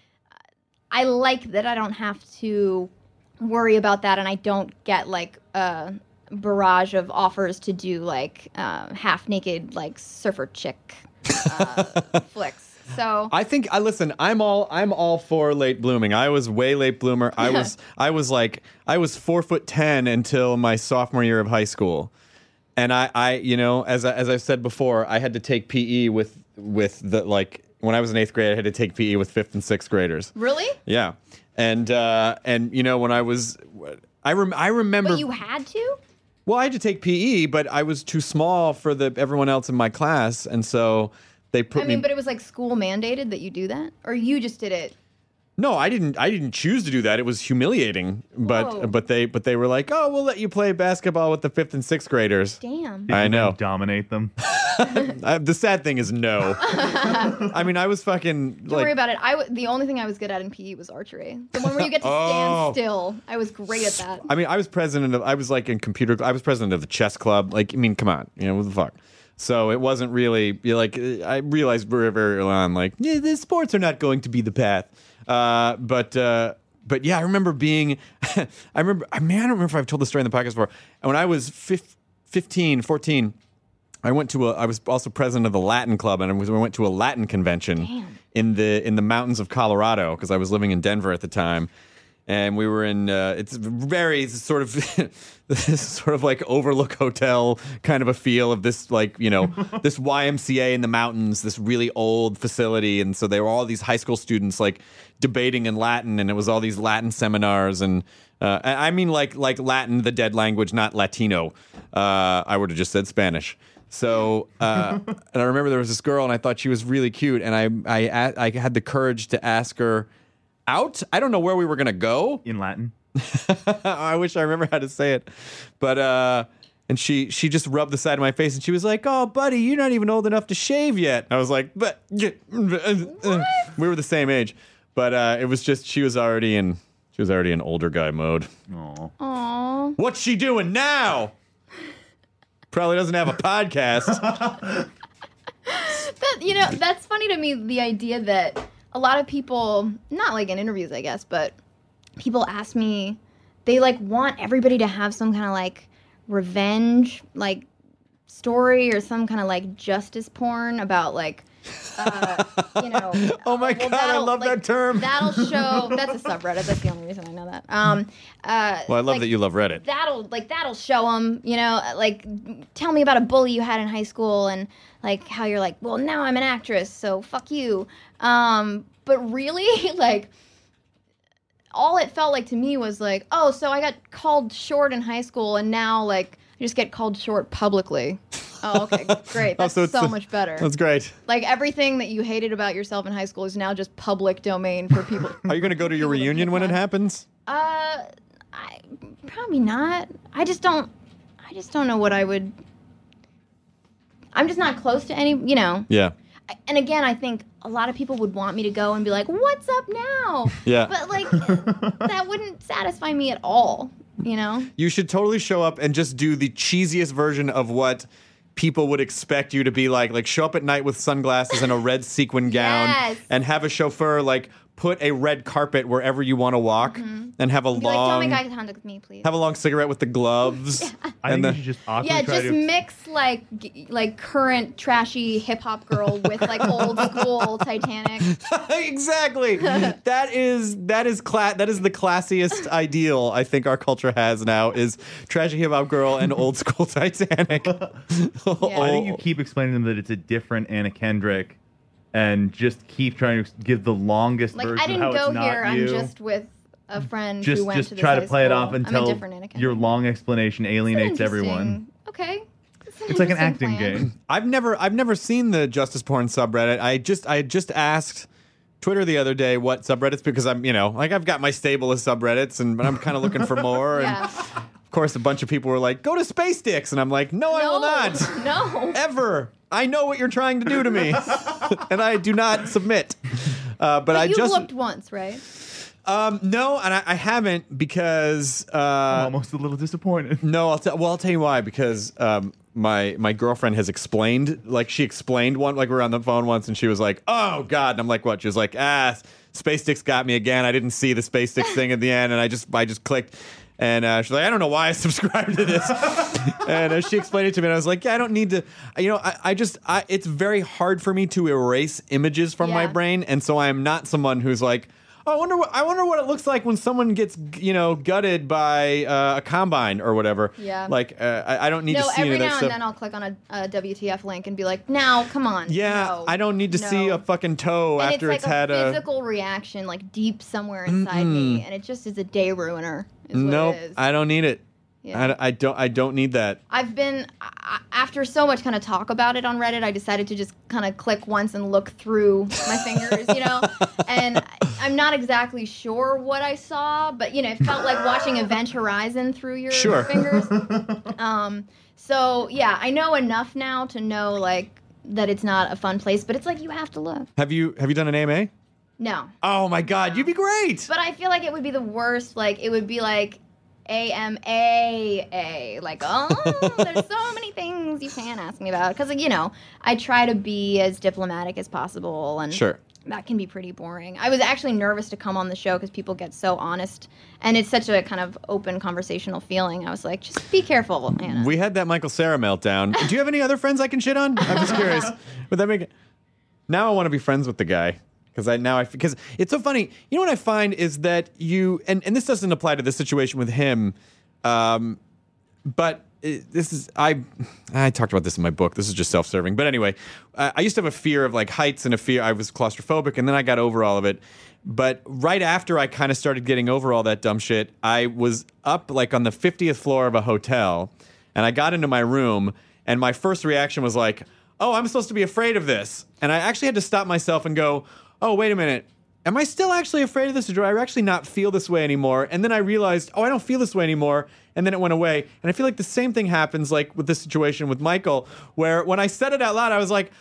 Speaker 6: I like that I don't have to worry about that, and I don't get like a barrage of offers to do like uh, half naked like surfer chick uh, flicks. So
Speaker 8: I think I listen. I'm all I'm all for late blooming. I was way late bloomer. I was I was like I was four foot ten until my sophomore year of high school, and I, I you know as I, as I've said before, I had to take P E with with the like when I was in eighth grade. I had to take P E with fifth and sixth graders.
Speaker 6: really,
Speaker 8: Yeah, and uh, and you know when I was I rem- I remember.
Speaker 6: but you had to.
Speaker 8: Well, I had to take P E, but I was too small for the everyone else in my class, and so they put
Speaker 6: I mean,
Speaker 8: me.
Speaker 6: but it was like school mandated that you do that, or you just did it.
Speaker 8: No, I didn't. I didn't choose to do that. It was humiliating. But
Speaker 6: Whoa.
Speaker 8: but they but they were like, oh, we'll let you play basketball with the fifth and sixth graders.
Speaker 6: Damn.
Speaker 8: I know.
Speaker 7: Dominate them.
Speaker 8: I, the sad thing is no. I mean, I was fucking
Speaker 6: Don't
Speaker 8: like.
Speaker 6: worry about it. I w- the only thing I was good at in P E was archery. The one where you get to stand
Speaker 8: Oh.
Speaker 6: still. I was great at that.
Speaker 8: I mean, I was president of. I was like in computer. I was president of the chess club. Like, I mean, come on, you know what the fuck. So it wasn't really you're like I realized very very early on like yeah, the sports are not going to be the path. Uh, but uh, but yeah, I remember being. I remember. I mean, I don't remember if I've told the story in the podcast before. And when I was fif- fifteen, fourteen, I went to a. I was also president of the Latin Club, and I was- we went to a Latin convention
Speaker 6: Damn.
Speaker 8: in the in the mountains of Colorado because I was living in Denver at the time, and we were in. Uh, it's very sort of this sort of like Overlook Hotel kind of a feel of this like you know this Y M C A in the mountains, this really old facility, and so there were all these high school students like debating in Latin, and it was all these Latin seminars and. Uh, I I mean, like like Latin, the dead language, not Latino. Uh, I would have just said Spanish. So, uh, and I remember there was this girl, and I thought she was really cute, and I I a- I had the courage to ask her out. I don't know where we were gonna go.
Speaker 7: In Latin.
Speaker 8: I wish I remember how to say it, but uh, and she she just rubbed the side of my face, and she was like, "Oh, buddy, you're not even old enough to shave yet." I was like, "But we were the same age," but uh, it was just she was already in. She was already in older guy mode.
Speaker 7: Aw.
Speaker 6: Aww.
Speaker 8: What's she doing now? Probably doesn't have a podcast.
Speaker 6: That, you know, that's funny to me, the idea that a lot of people, not like in interviews, I guess, but people ask me, they like want everybody to have some kind of like revenge, like story or some kind of like justice porn about like, uh, you know.
Speaker 8: Oh my
Speaker 6: well,
Speaker 8: God, I
Speaker 6: that'll,
Speaker 8: love
Speaker 6: like,
Speaker 8: that term.
Speaker 6: That'll show, that's a subreddit, that's the only reason I know that. Um, uh,
Speaker 8: Well, I love
Speaker 6: like,
Speaker 8: that you love Reddit.
Speaker 6: That'll like that'll show them, you know, like tell me about a bully you had in high school and like how you're like, well, now I'm an actress, so fuck you. Um, but really, like, all it felt like to me was like, oh, so I got called short in high school, and now like I just get called short publicly. Oh, okay, great. That's
Speaker 8: Oh, so
Speaker 6: so,
Speaker 8: it's-
Speaker 6: much better.
Speaker 8: That's great.
Speaker 6: Like everything that you hated about yourself in high school is now just public domain for people.
Speaker 8: Are you going to go to your
Speaker 6: People to
Speaker 8: reunion
Speaker 6: pick
Speaker 8: when it
Speaker 6: on.
Speaker 8: happens?
Speaker 6: Uh, I probably not. I just don't. I just don't know what I would. I'm just not close to any. You know.
Speaker 8: Yeah.
Speaker 6: I- And again, I think a lot of people would want me to go and be like, "What's up now?"
Speaker 8: Yeah.
Speaker 6: But like, that wouldn't satisfy me at all. You know.
Speaker 8: You should totally show up and just do the cheesiest version of what people would expect you to be like. Like show up at night with sunglasses and a red sequin gown
Speaker 6: Yes.
Speaker 8: and have a chauffeur like put a red carpet wherever you want to walk and have a
Speaker 6: Be like, "Don't
Speaker 8: long
Speaker 6: make eye contact with me, please."
Speaker 8: have a long cigarette with the gloves.
Speaker 7: I
Speaker 8: and
Speaker 7: think
Speaker 8: the-
Speaker 7: you should just awkwardly
Speaker 6: Yeah,
Speaker 7: try
Speaker 6: just
Speaker 7: to.
Speaker 6: mix like g- like current trashy hip hop girl with like old school Titanic.
Speaker 8: Exactly. that is that is cla- that is the classiest ideal I think our culture has now is trashy hip hop girl and old school Titanic.
Speaker 7: I think you keep explaining to them that it's a different Anna Kendrick, and just keep trying to give the longest
Speaker 6: Like
Speaker 7: version
Speaker 6: I didn't
Speaker 7: of how
Speaker 6: go
Speaker 7: it's not
Speaker 6: here.
Speaker 7: you.
Speaker 6: I'm just with a friend
Speaker 7: just
Speaker 6: who went
Speaker 7: just
Speaker 6: to this
Speaker 7: try to
Speaker 6: high
Speaker 7: play it
Speaker 6: school.
Speaker 7: off
Speaker 6: I'm a
Speaker 7: until
Speaker 6: different Anakin.
Speaker 7: your long explanation alienates everyone.
Speaker 6: Okay.
Speaker 7: It's like an
Speaker 6: interesting
Speaker 7: acting
Speaker 6: plan.
Speaker 7: game.
Speaker 8: I've never I've never seen the Justice Porn subreddit. I just I just asked Twitter the other day what subreddits because I'm you know like I've got my stable of subreddits and but I'm kind of looking for more.
Speaker 6: Yeah.
Speaker 8: And of course, a bunch of people were like, "Go to Space Dicks," and I'm like, "No, I will not."
Speaker 6: No.
Speaker 8: Ever. I know what you're trying to do to me, and I do not submit. Uh, but,
Speaker 6: But
Speaker 8: I
Speaker 6: you
Speaker 8: just
Speaker 6: looked once, right?
Speaker 8: um, no, and I, I haven't because uh,
Speaker 7: I'm almost a little disappointed.
Speaker 8: no. I'll tell. Well, I'll tell you why. Because um, my my girlfriend has explained, like she explained one, like we were on the phone once, and she was like, "Oh God," and I'm like, "What?" She was like, "Ah, Space Dicks got me again. I didn't see the Space Dicks thing at the end, and I just I just clicked." And uh, she's like, I don't know why I subscribed to this. And uh, she explained it to me, and I was like, yeah, I don't need to. You know, I, I just, I, it's very hard for me to erase images from my
Speaker 6: Yeah.
Speaker 8: brain, and so I am not someone who's like, oh, I wonder, what, I wonder what it looks like when someone gets, you know, gutted by uh, a combine or whatever.
Speaker 6: Yeah.
Speaker 8: Like, uh, I, I don't need
Speaker 6: No,
Speaker 8: to see any
Speaker 6: every
Speaker 8: of that
Speaker 6: now
Speaker 8: stuff.
Speaker 6: and then I'll click on a, a W T F link and be like, now, come on.
Speaker 8: yeah,
Speaker 6: no,
Speaker 8: I don't need to
Speaker 6: no.
Speaker 8: see a fucking toe
Speaker 6: And
Speaker 8: after
Speaker 6: it's
Speaker 8: it's,
Speaker 6: like
Speaker 8: had
Speaker 6: a
Speaker 8: a.
Speaker 6: physical reaction, like deep somewhere inside me, and it just is a day ruiner. Is what
Speaker 8: Nope,
Speaker 6: it is.
Speaker 8: I don't need it.
Speaker 6: Yeah.
Speaker 8: I, I don't. I don't need that.
Speaker 6: I've been I, after so much kind of talk about it on Reddit. I decided to just kind of click once and look through my fingers, you know. And I- I'm not exactly sure what I saw, but you know, it felt like watching Event Horizon through your
Speaker 8: Sure.
Speaker 6: fingers. Um, so yeah, I know enough now to know like that it's not a fun place, but it's like you have to look.
Speaker 8: Have you Have you done an A M A?
Speaker 6: No,
Speaker 8: Oh my God, you'd be great.
Speaker 6: but I feel like it would be the worst. Like it would be like A M A A. Like, oh, there's so many things you can ask me about. Because, you know, I try to be as diplomatic as possible. And
Speaker 8: Sure.
Speaker 6: that can be pretty boring. I was actually nervous to come on the show because people get so honest, and it's such a kind of open conversational feeling. I was like, just be careful, Anna.
Speaker 8: We had that Michael Cera meltdown. Do you have any other friends I can shit on? I'm just curious. Would that make it? Now I want to be friends with the guy. Because I now I because it's so funny. You know what I find is that you and, and this doesn't apply to this situation with him, um, but it, this is I I talked about this in my book. This is just self-serving. But anyway, uh, I used to have a fear of like heights and a fear. I was claustrophobic, and then I got over all of it. But right after I kind of started getting over all that dumb shit, I was up like on the fiftieth floor of a hotel, and I got into my room, and my first reaction was like, "Oh, I'm supposed to be afraid of this," and I actually had to stop myself and go, oh, wait a minute. Am I still actually afraid of this, or do I actually not feel this way anymore? And then I realized, oh, I don't feel this way anymore. And then it went away. And I feel like the same thing happens like with this situation with Michael, where when I said it out loud, I was like,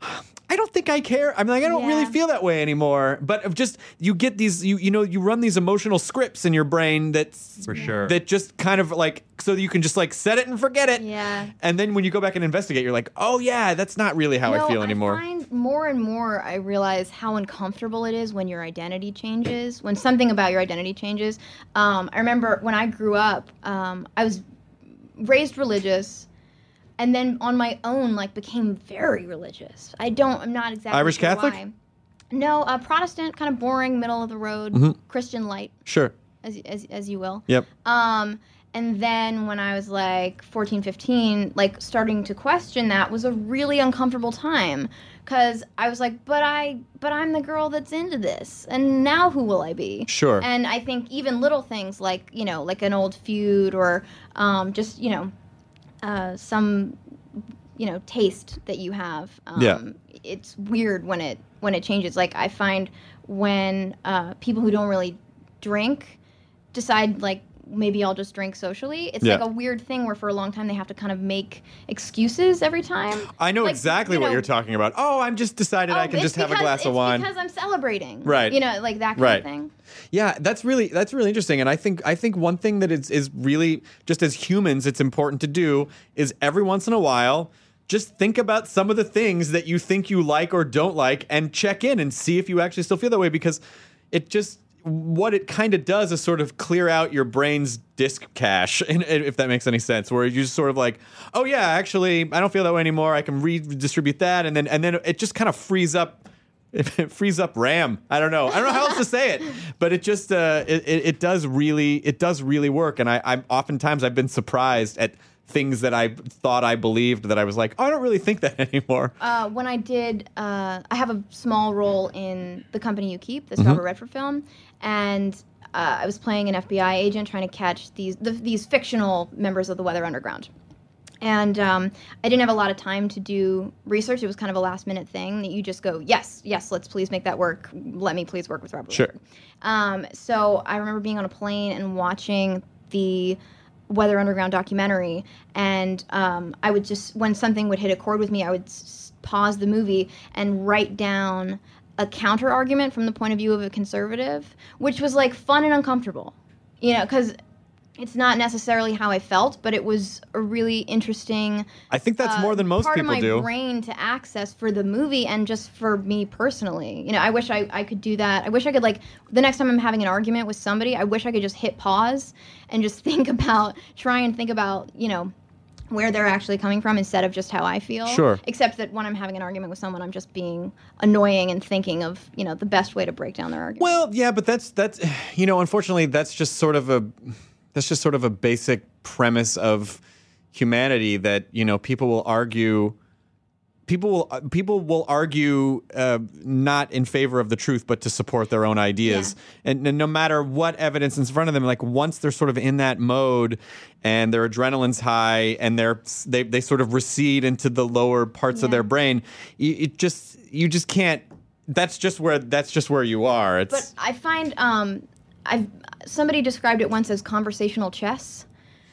Speaker 8: I don't think I care. I'm like, I don't
Speaker 6: Yeah.
Speaker 8: really feel that way anymore. But of just, you get these, you you know, you run these emotional scripts in your brain that's,
Speaker 7: For sure.
Speaker 8: that just kind of like, so that you can just like set it and forget it.
Speaker 6: Yeah.
Speaker 8: And then when you go back and investigate, you're like, oh yeah, that's not really how
Speaker 6: No,
Speaker 8: I feel anymore.
Speaker 6: I find more and more I realize how uncomfortable it is when your identity changes, when something about your identity changes. Um, I remember when I grew up, um, I was raised religious, and then on my own, like, became very religious. I don't, I'm not exactly
Speaker 8: Irish
Speaker 6: sure
Speaker 8: Catholic?
Speaker 6: why. No, uh, Protestant, kind of boring, middle of the road,
Speaker 8: Mm-hmm.
Speaker 6: Christian light,
Speaker 8: Sure.
Speaker 6: as, as, as you will.
Speaker 8: Yep.
Speaker 6: Um, and then when I was like fourteen, fifteen, like starting to question that was a really uncomfortable time because I was like, but I, but I'm the girl that's into this, and now who will I be?
Speaker 8: Sure.
Speaker 6: And I think even little things like, you know, like an old feud or um, just, you know, uh, some, you know, taste that you have. Um,
Speaker 8: Yeah.
Speaker 6: It's weird when it when it changes. Like I find when uh, people who don't really drink decide like maybe I'll just drink socially. It's
Speaker 8: Yeah.
Speaker 6: like a weird thing where for a long time they have to kind of make excuses every time.
Speaker 8: I know
Speaker 6: Like,
Speaker 8: exactly
Speaker 6: you
Speaker 8: what
Speaker 6: know,
Speaker 8: you're talking about. Oh, I'm just decided I
Speaker 6: oh,
Speaker 8: can
Speaker 6: it's
Speaker 8: just have a
Speaker 6: because-
Speaker 8: glass of
Speaker 6: it's
Speaker 8: wine.
Speaker 6: because I'm celebrating.
Speaker 8: Right.
Speaker 6: You know, like that kind
Speaker 8: Right.
Speaker 6: of thing.
Speaker 8: Yeah, that's really that's really interesting, and I think I think one thing that is is really just as humans, it's important to do is every once in a while just think about some of the things that you think you like or don't like, and check in and see if you actually still feel that way, because it just what it kind of does is sort of clear out your brain's disk cache, and if that makes any sense, where you just sort of like, oh yeah, actually I don't feel that way anymore. I can redistribute that, and then and then it just kind of frees up. It frees up RAM. I don't know. I don't know how else to say it, but it just uh, it, it it does really it does really work. And I I'm oftentimes I've been surprised at things that I thought I believed that I was like, oh, I don't really think that anymore.
Speaker 6: Uh, when I did, uh, I have a small role in The Company You Keep, this
Speaker 8: Mm-hmm.
Speaker 6: Robert Redford film, and uh, I was playing an F B I agent trying to catch these the, these fictional members of the Weather Underground. And um, I didn't have a lot of time to do research. It was kind of a last minute thing that you just go, yes, yes, let's please make that work. Let me please work with Robert
Speaker 8: Sure.
Speaker 6: Redford. Um, so I remember being on a plane and watching the Weather Underground documentary, and um, I would just, when something would hit a chord with me, I would s- pause the movie and write down a counter argument from the point of view of a conservative, which was like fun and uncomfortable, you know, because it's not necessarily how I felt, but it was a really interesting.
Speaker 8: I think that's
Speaker 6: uh,
Speaker 8: more than most
Speaker 6: part
Speaker 8: people
Speaker 6: of my
Speaker 8: do.
Speaker 6: brain to access for the movie and just for me personally. You know, I wish I, I could do that. I wish I could, like, the next time I'm having an argument with somebody, I wish I could just hit pause and just think about, try and think about, you know, where they're actually coming from instead of just how I feel.
Speaker 8: Sure.
Speaker 6: Except that when I'm having an argument with someone, I'm just being annoying and thinking of, you know, the best way to break down their argument.
Speaker 8: Well, yeah, but that's that's you know, unfortunately, that's just sort of a that's just sort of a basic premise of humanity that, you know, people will argue people will uh, people will argue uh, not in favor of the truth, but to support their own ideas.
Speaker 6: Yeah.
Speaker 8: And, and no matter what evidence is in front of them, like once they're sort of in that mode and their adrenaline's high and they're they they sort of recede into the lower parts of
Speaker 6: Yeah.
Speaker 8: their brain, you, it just you just can't. That's just where that's just where you are. It's
Speaker 6: But I find um, I've somebody described it once as conversational chess,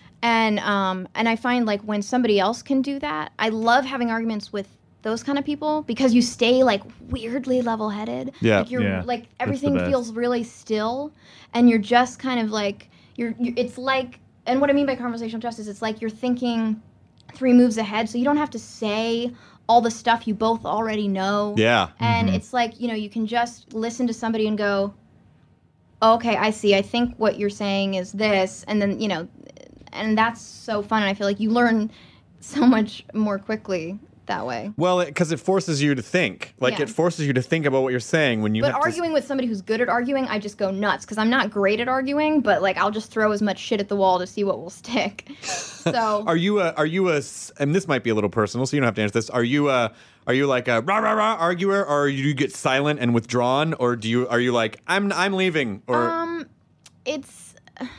Speaker 6: and um, and I find like when somebody else can do that, I love having arguments with those kind of people because you stay like weirdly level-headed.
Speaker 8: Yeah.
Speaker 6: like you're
Speaker 7: Yeah,
Speaker 6: like
Speaker 7: that's
Speaker 6: everything
Speaker 7: the best.
Speaker 6: feels really still, and you're just kind of like you're, you're. It's like, and what I mean by conversational chess is it's like you're thinking three moves ahead, so you don't have to say all the stuff you both already know.
Speaker 8: Yeah.
Speaker 6: And it's like, you know, you can just listen to somebody and go, okay, I see. I think what you're saying is this. And then, you know, and that's so fun. And I feel like you learn so much more quickly that way.
Speaker 8: Well, because it, it forces you to think. Like,
Speaker 6: Yeah.
Speaker 8: it forces you to think about what you're saying when you
Speaker 6: But
Speaker 8: have
Speaker 6: arguing with somebody who's good at arguing, I just go nuts because I'm not great at arguing, but like I'll just throw as much shit at the wall to see what will stick. So
Speaker 8: to... Are you a, are you a, s- and this might be a little personal, so you don't have to answer this. Are you a, are you like a rah, rah, rah arguer, or do you get silent and withdrawn, or do you, are you like, I'm, I'm leaving, or...
Speaker 6: Um, it's.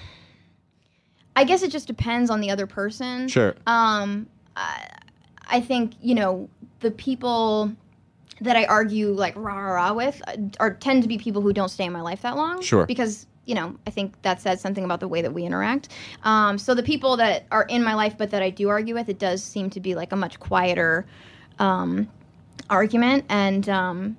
Speaker 6: I guess it just depends on the other person.
Speaker 8: Sure.
Speaker 6: Um, I, I think you know the people that I argue like rah rah rah with are tend to be people who don't stay in my life that long.
Speaker 8: Sure.
Speaker 6: Because you know I think that says something about the way that we interact. Um, so the people that are in my life but that I do argue with, it does seem to be like a much quieter um, argument and. Um,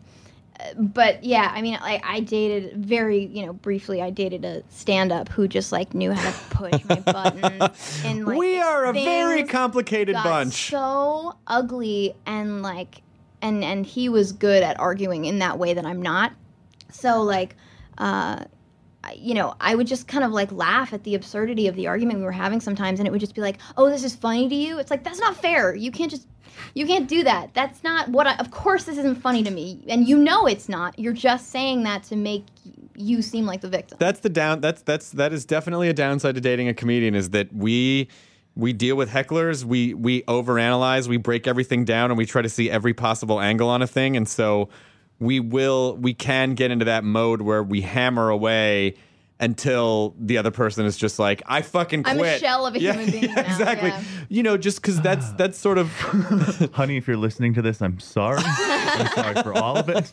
Speaker 6: But yeah, I mean, like I dated very, you know, briefly. I dated a stand-up who just like knew how to push my buttons. And like
Speaker 8: we are a very
Speaker 6: things
Speaker 8: complicated
Speaker 6: got
Speaker 8: bunch.
Speaker 6: So ugly, and like, and and he was good at arguing in that way that I'm not. So like, uh, I- you know, I would just kind of like laugh at the absurdity of the argument we were having sometimes, and it would just be like, "Oh, this is funny to you." It's like that's not fair. You can't just. You can't do that. That's not what I... Of course this isn't funny to me. And you know it's not. You're just saying that to make you seem like the victim.
Speaker 8: That's the down. That's that's that is definitely a downside to dating a comedian is that we we deal with hecklers. We we overanalyze. We break everything down, and we try to see every possible angle on a thing. And so we will we can get into that mode where we hammer away until the other person is just like, I fucking quit.
Speaker 6: I'm a shell of a
Speaker 8: Yeah,
Speaker 6: human being
Speaker 8: yeah,
Speaker 6: now.
Speaker 8: exactly.
Speaker 6: Yeah.
Speaker 8: You know, just because that's that's sort of.
Speaker 7: Honey, if you're listening to this, I'm sorry. I'm sorry for all of it.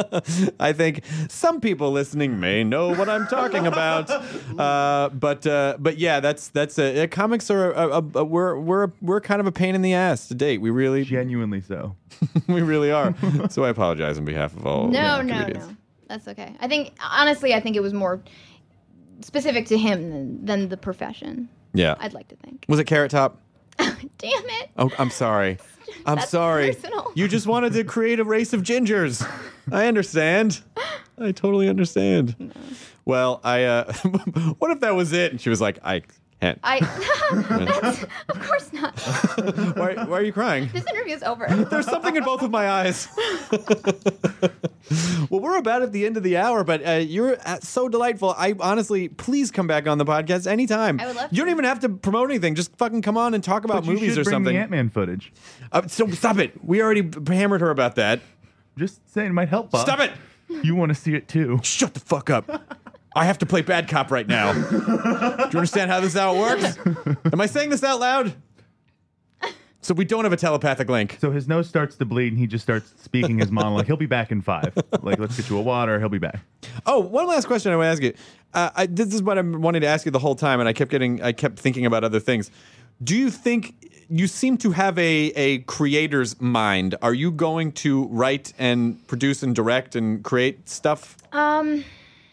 Speaker 8: I think some people listening may know what I'm talking about, uh, but uh, but yeah, that's that's a, uh, comics are a, a, a, we're we're we're kind of a pain in the ass to date. We really
Speaker 7: Genuinely so.
Speaker 8: we really are. So I apologize on behalf of all.
Speaker 6: No,
Speaker 8: uh,
Speaker 6: no,
Speaker 8: comedians.
Speaker 6: no. That's okay. I think, honestly, I think it was more specific to him than, than the profession.
Speaker 8: Yeah.
Speaker 6: I'd like to think.
Speaker 8: Was it Carrot Top?
Speaker 6: Damn it.
Speaker 8: Oh, I'm sorry. I'm
Speaker 6: That's
Speaker 8: sorry.
Speaker 6: personal.
Speaker 8: You just wanted to create a race of gingers. I understand. I totally understand. No. Well, I. Uh, what if that was it? And she was like, I can't.
Speaker 6: I. That's, of course not.
Speaker 8: why, why are you crying?
Speaker 6: This interview's over.
Speaker 8: There's something in both of my eyes. Well, we're about at the end of the hour, but uh, you're uh, so delightful. I honestly, please come back on the podcast anytime.
Speaker 6: I would love
Speaker 8: You don't
Speaker 6: to.
Speaker 8: even have to promote anything. Just fucking come on and talk about
Speaker 7: But you
Speaker 8: movies
Speaker 7: should
Speaker 8: or
Speaker 7: bring
Speaker 8: something.
Speaker 7: the Ant-Man footage.
Speaker 8: Uh, so stop it. We already b- hammered her about that.
Speaker 7: Just saying it might help, Bob.
Speaker 8: Stop it.
Speaker 7: You want to see it too.
Speaker 8: Shut the fuck up. I have to play bad cop right now. Do you understand how this how it works? Am I saying this out loud? So we don't have a telepathic link.
Speaker 7: So his nose starts to bleed and he just starts speaking his monologue. He'll be back in five. Like, let's get you a water. He'll be back.
Speaker 8: Oh, one last question I want to ask you. Uh, I, this is what I'm wanting to ask you the whole time, and I kept getting, I kept thinking about other things. Do you think you seem to have a a creator's mind? Are you going to write and produce and direct and create stuff?
Speaker 6: Um.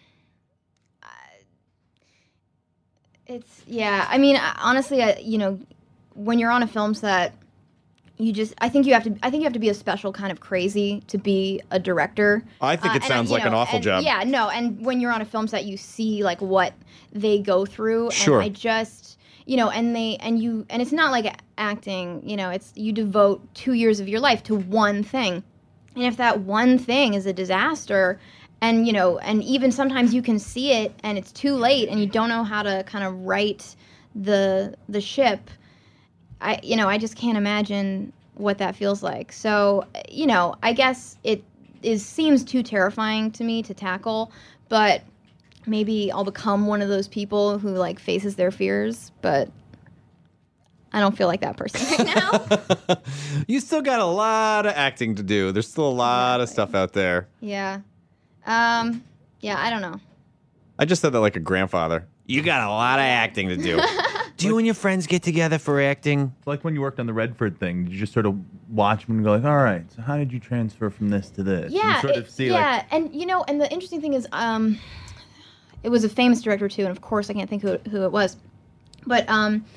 Speaker 6: It's yeah. I mean, I- honestly, I, you know, when you're on a film set, you just I think you have to I think you have to be a special kind of crazy to be a director.
Speaker 8: I think
Speaker 6: Uh,
Speaker 8: it
Speaker 6: and,
Speaker 8: sounds
Speaker 6: you
Speaker 8: like an
Speaker 6: know,
Speaker 8: awful
Speaker 6: and-
Speaker 8: job.
Speaker 6: Yeah, no, and when you're on a film set, you see like what they go through.
Speaker 8: Sure.
Speaker 6: And I just you know, and they and you and it's not like acting. You know, it's you devote two years of your life to one thing, and if that one thing is a disaster. And, you know, and even sometimes you can see it and it's too late and you don't know how to kind of right the the ship. I, you know, I just can't imagine what that feels like. So, you know, I guess it is seems too terrifying to me to tackle, but maybe I'll become one of those people who, like, faces their fears, but I don't feel like that person right now.
Speaker 8: You still got a lot of acting to do. There's still a lot of stuff out there.
Speaker 6: Yeah. Um, yeah, I don't know.
Speaker 8: I just said that like a grandfather. You got a lot of acting to do. Do you and your friends get together for acting?
Speaker 7: Like when you worked on the Redford thing, you just sort of watch them and go like, all right, so how did you transfer from this to this?
Speaker 6: Yeah,
Speaker 7: and sort
Speaker 6: it-
Speaker 7: of see
Speaker 6: yeah,
Speaker 7: like,
Speaker 6: and you know, and the interesting thing is, um, it was a famous director too, and of course I can't think who, who it was, but um,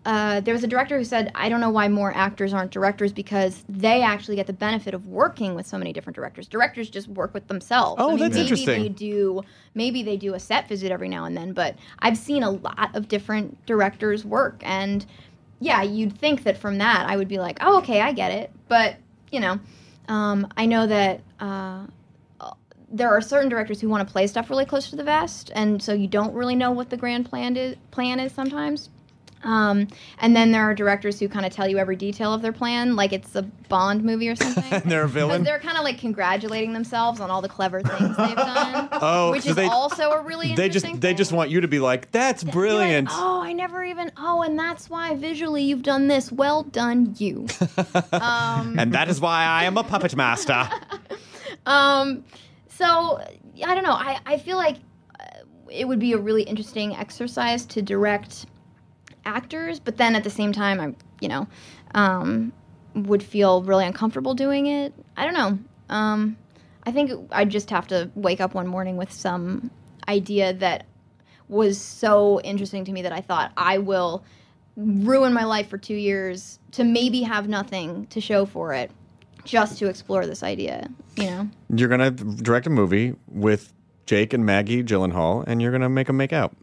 Speaker 6: uh, there was a director who said, I don't know why more actors aren't directors because they actually get the benefit of working with so many different directors. Directors just work with themselves.
Speaker 8: Oh,
Speaker 6: I mean,
Speaker 8: that's
Speaker 6: maybe
Speaker 8: interesting.
Speaker 6: They do, maybe they do a set visit every now and then, but I've seen a lot of different directors work. And yeah, you'd think that from that I would be like, oh, okay, I get it. But, you know, um, I know that uh, there are certain directors who want to play stuff really close to the vest, and so you don't really know what the grand plan is, plan is sometimes. Um, and then there are directors who kind of tell you every detail of their plan, like it's a Bond movie or something.
Speaker 8: And they're a villain?
Speaker 6: Because they're kind of like congratulating themselves on all the clever things they've done.
Speaker 8: Oh,
Speaker 6: which
Speaker 8: so
Speaker 6: is
Speaker 8: they-
Speaker 6: also a really
Speaker 8: They
Speaker 6: interesting
Speaker 8: just they
Speaker 6: thing.
Speaker 8: just want you to be like, that's
Speaker 6: You're like,
Speaker 8: brilliant.
Speaker 6: oh, I never even. Oh, and that's why visually you've done this. Well done, you. um,
Speaker 8: And that is why I am a puppet master.
Speaker 6: um, so I don't know. I I feel like uh, it would be a really interesting exercise to direct actors, but then at the same time, I you know um, would feel really uncomfortable doing it. I don't know. Um, I think I'd just have to wake up one morning with some idea that was so interesting to me that I thought I will ruin my life for two years to maybe have nothing to show for it, just to explore this idea, you know?
Speaker 8: You're going to direct a movie with Jake and Maggie Gyllenhaal, and you're going to make them make out.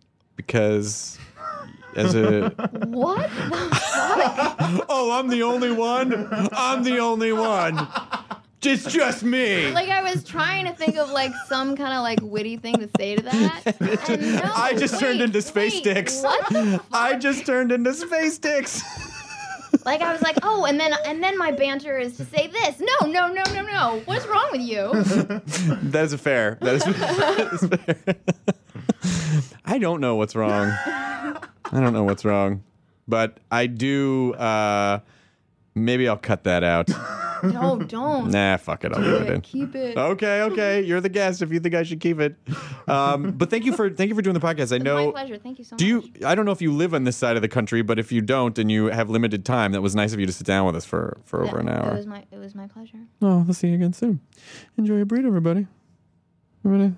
Speaker 8: Because as a...
Speaker 6: What the fuck?
Speaker 8: Oh, I'm the only one? I'm the only one. It's just me.
Speaker 6: Like, I was trying to think of, like, some kind of, like, witty thing to say to that. And no,
Speaker 8: I just
Speaker 6: wait,
Speaker 8: turned into space
Speaker 6: wait,
Speaker 8: sticks.
Speaker 6: What the fuck?
Speaker 8: I just turned into space sticks.
Speaker 6: Like, I was like, oh, and then and then my banter is to say this. No, no, no, no, no. What's wrong with you?
Speaker 8: That is fair. That is, that is fair. I don't know what's wrong. I don't know what's wrong. But I do, uh, maybe I'll cut that out.
Speaker 6: No, don't.
Speaker 8: Nah, fuck it. I'll leave it in.
Speaker 6: Keep it.
Speaker 8: Okay, okay. You're the guest if you think I should keep it. Um, but thank you for thank you for doing the podcast. I
Speaker 6: It's
Speaker 8: know.
Speaker 6: my pleasure. Thank you so
Speaker 8: Do
Speaker 6: much.
Speaker 8: you? I don't know if you live on this side of the country, but if you don't and you have limited time, that was nice of you to sit down with us for, for over an
Speaker 6: It
Speaker 8: hour.
Speaker 6: was my it was my pleasure.
Speaker 8: Oh, we'll see you again soon. Enjoy your burrito, everybody. Everybody.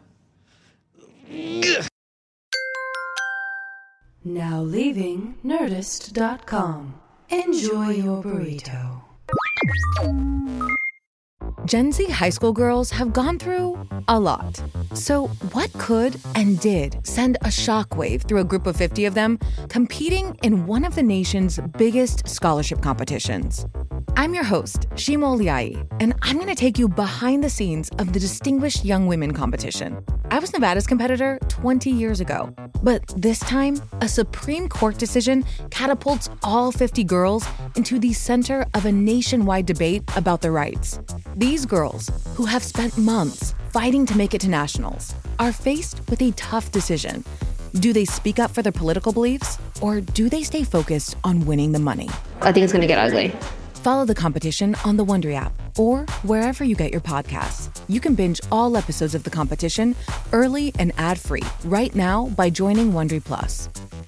Speaker 5: Now leaving Nerdist dot com. Enjoy your burrito.
Speaker 9: Gen Z high school girls have gone through a lot. So what could and did send a shockwave through a group of fifty of them competing in one of the nation's biggest scholarship competitions? I'm your host, Shima Oliai, and I'm going to take you behind the scenes of the Distinguished Young Women competition. I was Nevada's competitor twenty years ago, but this time, a Supreme Court decision catapults all fifty girls into the center of a nationwide debate about their rights. These girls, who have spent months fighting to make it to nationals, are faced with a tough decision. Do they speak up for their political beliefs, or do they stay focused on winning the money?
Speaker 10: I think it's going to get ugly.
Speaker 9: Follow the competition on the Wondery app or wherever you get your podcasts. You can binge all episodes of the competition early and ad-free right now by joining Wondery Plus.